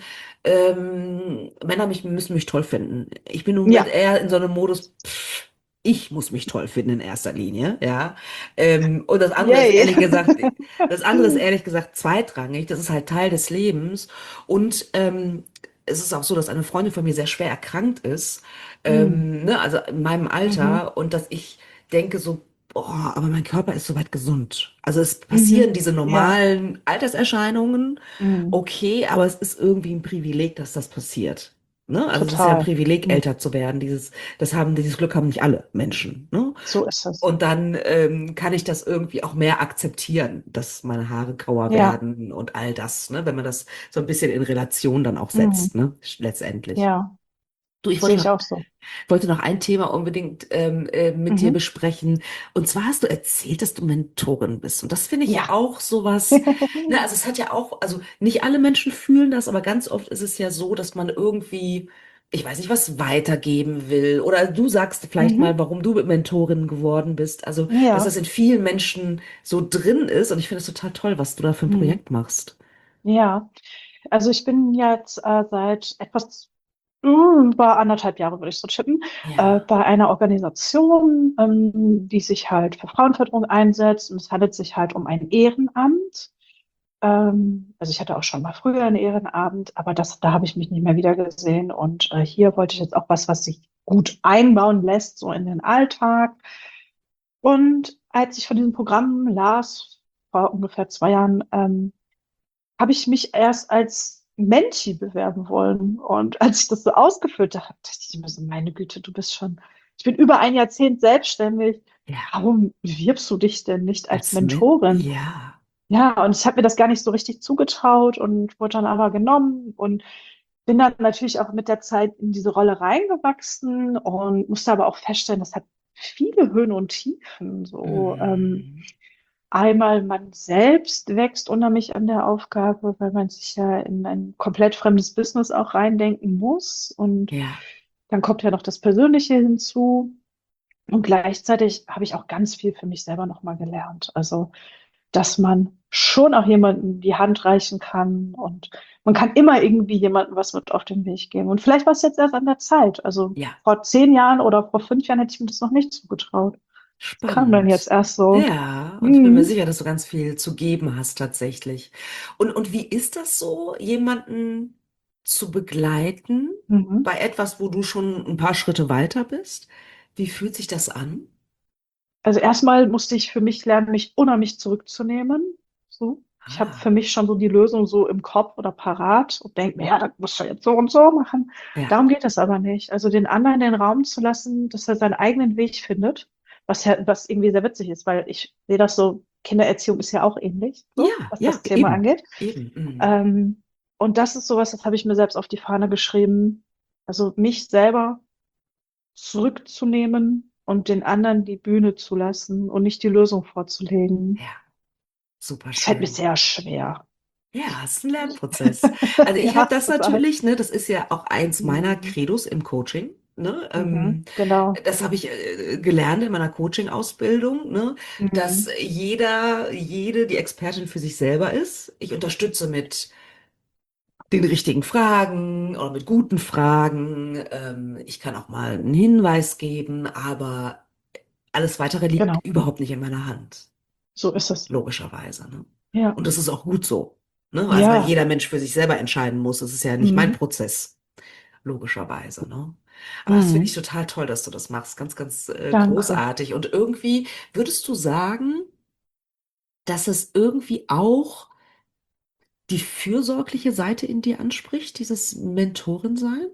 ähm, Männer mich, müssen mich toll finden. Ich bin im Moment Ja. eher in so einem Modus, pff, ich muss mich toll finden in erster Linie, ja. Ähm, und das andere ist Yay. ehrlich gesagt, das andere ist ehrlich gesagt zweitrangig. Das ist halt Teil des Lebens. Und ähm, es ist auch so, dass eine Freundin von mir sehr schwer erkrankt ist, Mhm. ähm, ne, also in meinem Mhm. Alter, und dass ich denke so, boah, aber mein Körper ist soweit gesund. Also es passieren Mhm. diese Ja. normalen Alterserscheinungen, Mhm. okay, aber es ist irgendwie ein Privileg, dass das passiert. Ne? Also es ist ja ein total. Privileg, Mhm. älter zu werden. Dieses, das haben, dieses Glück haben nicht alle Menschen. Ne? So ist es. Und dann ähm, kann ich das irgendwie auch mehr akzeptieren, dass meine Haare grauer Ja, werden und all das, ne? Wenn man das so ein bisschen in Relation dann auch mhm. setzt, ne? Letztendlich. Ja, Du, ich sehe wollte noch ich auch so. wollte noch ein Thema unbedingt ähm, äh, mit dir Mhm. besprechen. Und zwar hast du erzählt, dass du Mentorin bist. Und das finde ich ja Ja. auch sowas, ne, also es hat ja auch, also nicht alle Menschen fühlen das, aber ganz oft ist es ja so, dass man irgendwie, ich weiß nicht, was weitergeben will. Oder du sagst vielleicht Mhm. mal, warum du Mentorin geworden bist. Also, dass Ja. das in vielen Menschen so drin ist. Und ich finde es total toll, was du da für ein Mhm. Projekt machst. Ja. Also ich bin jetzt äh, seit etwas mm, über anderthalb Jahre, würde ich so tippen, äh, Ja. bei einer Organisation, ähm, die sich halt für Frauenförderung einsetzt. Und es handelt sich halt um ein Ehrenamt. Ähm, also ich hatte auch schon mal früher ein Ehrenamt, aber das, da habe ich mich nicht mehr wiedergesehen. Und äh, hier wollte ich jetzt auch was, was sich gut einbauen lässt, so in den Alltag. Und als ich von diesem Programm las, vor ungefähr zwei Jahren, ähm, habe ich mich erst als Menti bewerben wollen. Und als ich das so ausgefüllt habe, dachte ich mir so, meine Güte, du bist schon, ich bin über ein Jahrzehnt selbstständig. Ja. Warum bewirbst du dich denn nicht als Als Men Mentorin? ja. Ja, und ich habe mir das gar nicht so richtig zugetraut und wurde dann aber genommen und bin dann natürlich auch mit der Zeit in diese Rolle reingewachsen und musste aber auch feststellen, das hat viele Höhen und Tiefen. So, ähm, Mm. einmal man selbst wächst unheimlich an der Aufgabe, weil man sich ja in ein komplett fremdes Business auch reindenken muss. Und Ja. dann kommt ja noch das Persönliche hinzu. Und gleichzeitig habe ich auch ganz viel für mich selber nochmal gelernt. Also, dass man schon auch jemandem die Hand reichen kann und man kann immer irgendwie jemandem was mit auf den Weg geben. Und vielleicht war es jetzt erst an der Zeit. Also Ja. vor zehn Jahren oder vor fünf Jahren hätte ich mir das noch nicht zugetraut. Das kam dann jetzt Spannend. erst so. Ja, und ich bin mir Mhm. sicher, dass du ganz viel zu geben hast tatsächlich. Und, und wie ist das so, jemanden zu begleiten Mhm. bei etwas, wo du schon ein paar Schritte weiter bist? Wie fühlt sich das an? Also erstmal musste ich für mich lernen, mich unheimlich zurückzunehmen. So. Ich habe für Ah, mich schon so die Lösung so im Kopf oder parat und denke mir, ja, das musst du jetzt so und so machen. ja, Darum geht es aber nicht. Also den anderen den Raum zu lassen, dass er seinen eigenen Weg findet, was ja, was irgendwie sehr witzig ist, weil ich sehe das so, Kindererziehung ist ja auch ähnlich, so, ja, was ja, das Thema eben, angeht. eben. Mm. Ähm, und das ist sowas, das habe ich mir selbst auf die Fahne geschrieben. Also mich selber zurückzunehmen und den anderen die Bühne zu lassen und nicht die Lösung vorzulegen. Ja, super Das fällt mir schön. sehr schwer. Ja, es ist ein Lernprozess. Also ich habe Ja, das total. natürlich, ne, das ist ja auch eins meiner Mhm. Credos im Coaching, ne, Mhm. ähm, Genau. das habe ich äh, gelernt in meiner Coaching-Ausbildung, ne, dass Mhm. jeder, jede die Expertin für sich selber ist. Ich unterstütze mit den richtigen Fragen oder mit guten Fragen. Ähm, ich kann auch mal einen Hinweis geben, aber alles weitere liegt Genau. überhaupt nicht in meiner Hand. So ist es. Logischerweise, ne? Ja. Und das ist auch gut so. Ne? Also, weil Ja. jeder Mensch für sich selber entscheiden muss. Das ist ja nicht mein Mhm. Prozess, logischerweise, ne? Aber das finde ich Mhm. total toll, dass du das machst. Ganz, ganz äh, Danke. großartig. Und irgendwie würdest du sagen, dass es irgendwie auch die fürsorgliche Seite in dir anspricht, dieses Mentorin sein?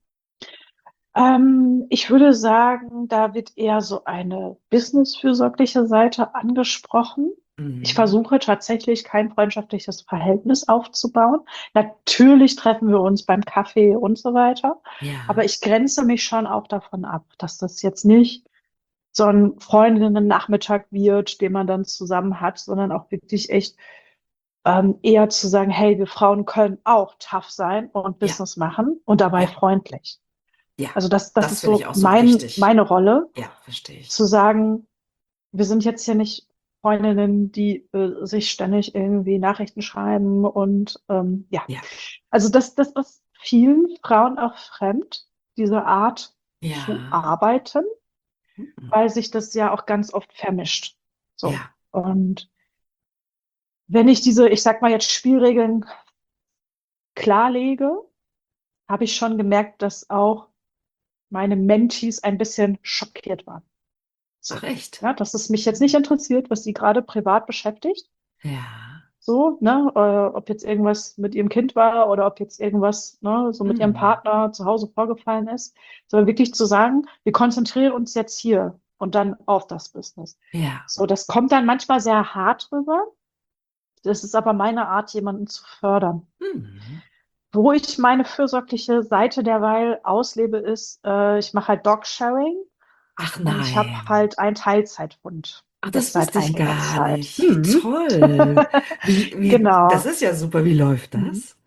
Ähm, ich würde sagen, da wird eher so eine businessfürsorgliche Seite angesprochen. Ich Mhm. versuche tatsächlich kein freundschaftliches Verhältnis aufzubauen. Natürlich treffen wir uns beim Kaffee und so weiter, aber Ja, ich grenze mich schon auch davon ab, dass das jetzt nicht so ein Freundinnen-Nachmittag wird, den man dann zusammen hat, sondern auch wirklich echt ähm, eher zu sagen, hey, wir Frauen können auch tough sein und ja, Business machen und dabei ja, freundlich. ja. Also das, das Das ist finde ich so auch super mein, wichtig. meine Rolle, Ja, verstehe ich. zu sagen, wir sind jetzt hier nicht Freundinnen, die äh, sich ständig irgendwie Nachrichten schreiben und ähm, ja, Ja, also das, das ist vielen Frauen auch fremd, diese Art zu ja, arbeiten, mhm. weil sich das ja auch ganz oft vermischt. So. Ja, Und wenn ich diese, ich sag mal jetzt Spielregeln klarlege, habe ich schon gemerkt, dass auch meine Mentees ein bisschen schockiert waren. ach So. echt? Ja, dass es mich jetzt nicht interessiert, was sie gerade privat beschäftigt. Ja. So, ne, äh, ob jetzt irgendwas mit ihrem Kind war oder ob jetzt irgendwas, ne, so mit ihrem Hm. Partner zu Hause vorgefallen ist, sondern wirklich zu sagen, wir konzentrieren uns jetzt hier und dann auf das Business. Ja. So, das kommt dann manchmal sehr hart rüber. Das ist aber meine Art, jemanden zu fördern. Hm. Wo ich meine fürsorgliche Seite derweil auslebe, ist, äh, ich mache halt Dog-Sharing Ach und ich habe nein. halt einen Teilzeithund. Ach, Jetzt das seit wusste ich einiger gar Zeit. nicht. Wie Hm. toll. Wie, wie, das Genau. ist ja super. Wie läuft Mhm. das?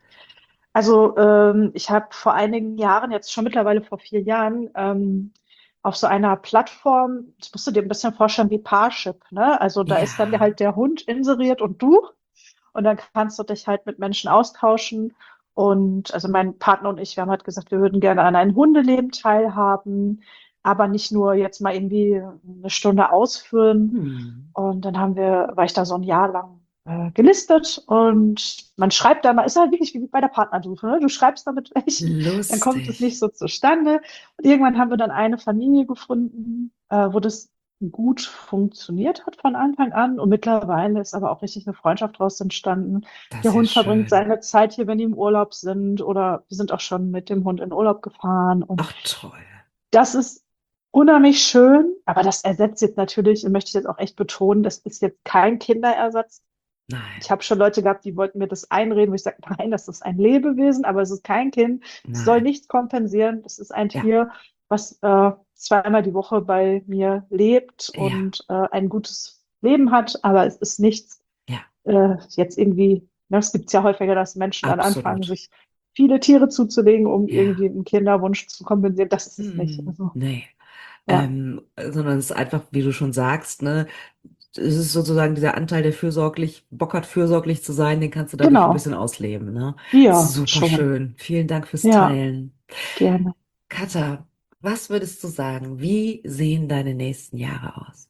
Also ähm, ich habe vor einigen Jahren, jetzt schon mittlerweile vor vier Jahren, ähm, auf so einer Plattform, das musst du dir ein bisschen vorstellen wie Parship, ne? Also da ist dann Ja. halt der Hund inseriert und du. Und dann kannst du dich halt mit Menschen austauschen. Und also mein Partner und ich, wir haben halt gesagt, wir würden gerne an einem Hundeleben teilhaben, aber nicht nur jetzt mal irgendwie eine Stunde ausführen. Hm. Und dann haben wir, war ich da so ein Jahr lang äh, gelistet und man schreibt da mal, ist halt wirklich wie bei der Partnersuche, ne? Du schreibst da mit welchen, dann kommt es nicht Lustig. so zustande. Und irgendwann haben wir dann eine Familie gefunden, äh, wo das gut funktioniert hat von Anfang an. Und mittlerweile ist aber auch richtig eine Freundschaft daraus entstanden. Das Der ist ja Hund verbringt schön. seine Zeit hier, wenn die im Urlaub sind, oder wir sind auch schon mit dem Hund in Urlaub gefahren. Und Ach, toll. das ist unheimlich schön, aber das ersetzt jetzt natürlich, und möchte ich jetzt auch echt betonen, das ist jetzt kein Kinderersatz. Nein, Ich habe schon Leute gehabt, die wollten mir das einreden, wo ich sage, nein, das ist ein Lebewesen, aber es ist kein Kind. Es soll nein. nichts kompensieren. Das ist ein Ja, Tier, was äh, zweimal die Woche bei mir lebt ja, und äh, ein gutes Leben hat, aber es ist nichts ja, äh, jetzt irgendwie, ne, es gibt ja häufiger, dass Menschen dann anfangen, absolut. sich viele Tiere zuzulegen, um Ja. irgendwie einen Kinderwunsch zu kompensieren. Das ist es nicht. Hm. Also, Nee. ja, Ähm, sondern es ist einfach, wie du schon sagst, ne, es ist sozusagen dieser Anteil, der fürsorglich, Bock hat, fürsorglich zu sein, den kannst du dadurch ein genau. bisschen ausleben, ne? Ja, Super schon. schön. Vielen Dank fürs Ja, Teilen. gerne. Katha, was würdest du sagen? Wie sehen deine nächsten Jahre aus?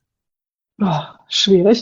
Oh, schwierig.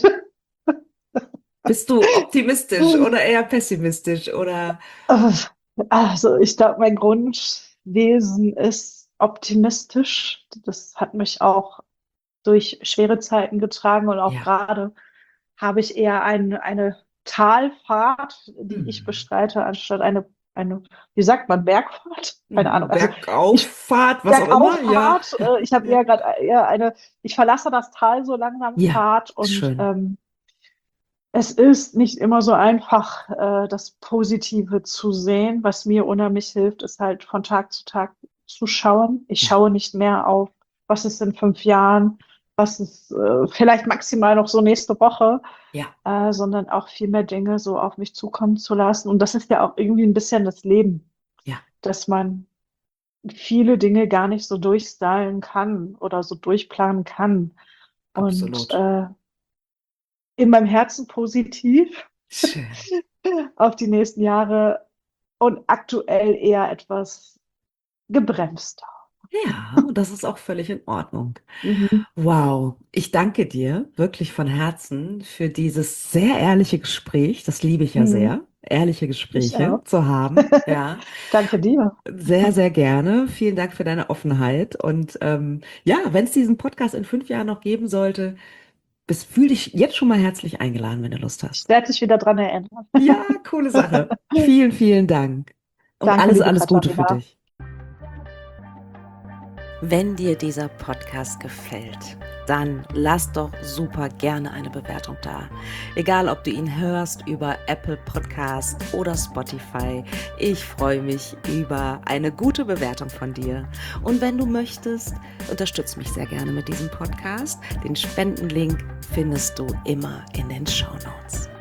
Bist du optimistisch oder eher pessimistisch oder? Äh, Also, ich glaube, mein Grundwesen ist optimistisch. Das hat mich auch durch schwere Zeiten getragen und auch Ja. gerade habe ich eher ein, eine Talfahrt, die ich Hm. bestreite, anstatt eine, eine, wie sagt man, Bergfahrt? Keine Ahnung. Also ich Bergauffahrt, was auch immer, ja. Bergauffahrt, äh, ich habe Ja. eher gerade eher eine, ich verlasse das Tal so langsam Ja, Fahrt und schön. ähm, es ist nicht immer so einfach, äh, das Positive zu sehen. Was mir unheimlich hilft, ist halt von Tag zu Tag zu schauen. Ich Ja, schaue nicht mehr auf, was ist in fünf Jahren, was ist äh, vielleicht maximal noch so nächste Woche, ja, äh, sondern auch viel mehr Dinge so auf mich zukommen zu lassen. Und das ist ja auch irgendwie ein bisschen das Leben, ja, dass man viele Dinge gar nicht so durchstylen kann oder so durchplanen kann. Und absolut. äh, in meinem Herzen positiv Schön. auf die nächsten Jahre und aktuell eher etwas gebremster. Ja, und das ist auch völlig in Ordnung. Mhm. Wow, ich danke dir wirklich von Herzen für dieses sehr ehrliche Gespräch. Das liebe ich ja Mhm. sehr, ehrliche Ich Gespräche auch. zu haben. Ja, Danke dir. sehr, sehr gerne. Vielen Dank für deine Offenheit. Und ähm, ja, wenn es diesen Podcast in fünf Jahren noch geben sollte, bist, fühl dich jetzt schon mal herzlich eingeladen, wenn du Lust Ich hast. werde dich wieder dran erinnern. Ja, coole Sache. Vielen, vielen Dank. Und Danke, alles, liebe alles Gute für Katharina. dich. Wenn dir dieser Podcast gefällt, dann lass doch super gerne eine Bewertung da. Egal, ob du ihn hörst über Apple Podcast oder Spotify. Ich freue mich über eine gute Bewertung von dir. Und wenn du möchtest, unterstütze mich sehr gerne mit diesem Podcast. Den Spendenlink findest du immer in den Shownotes.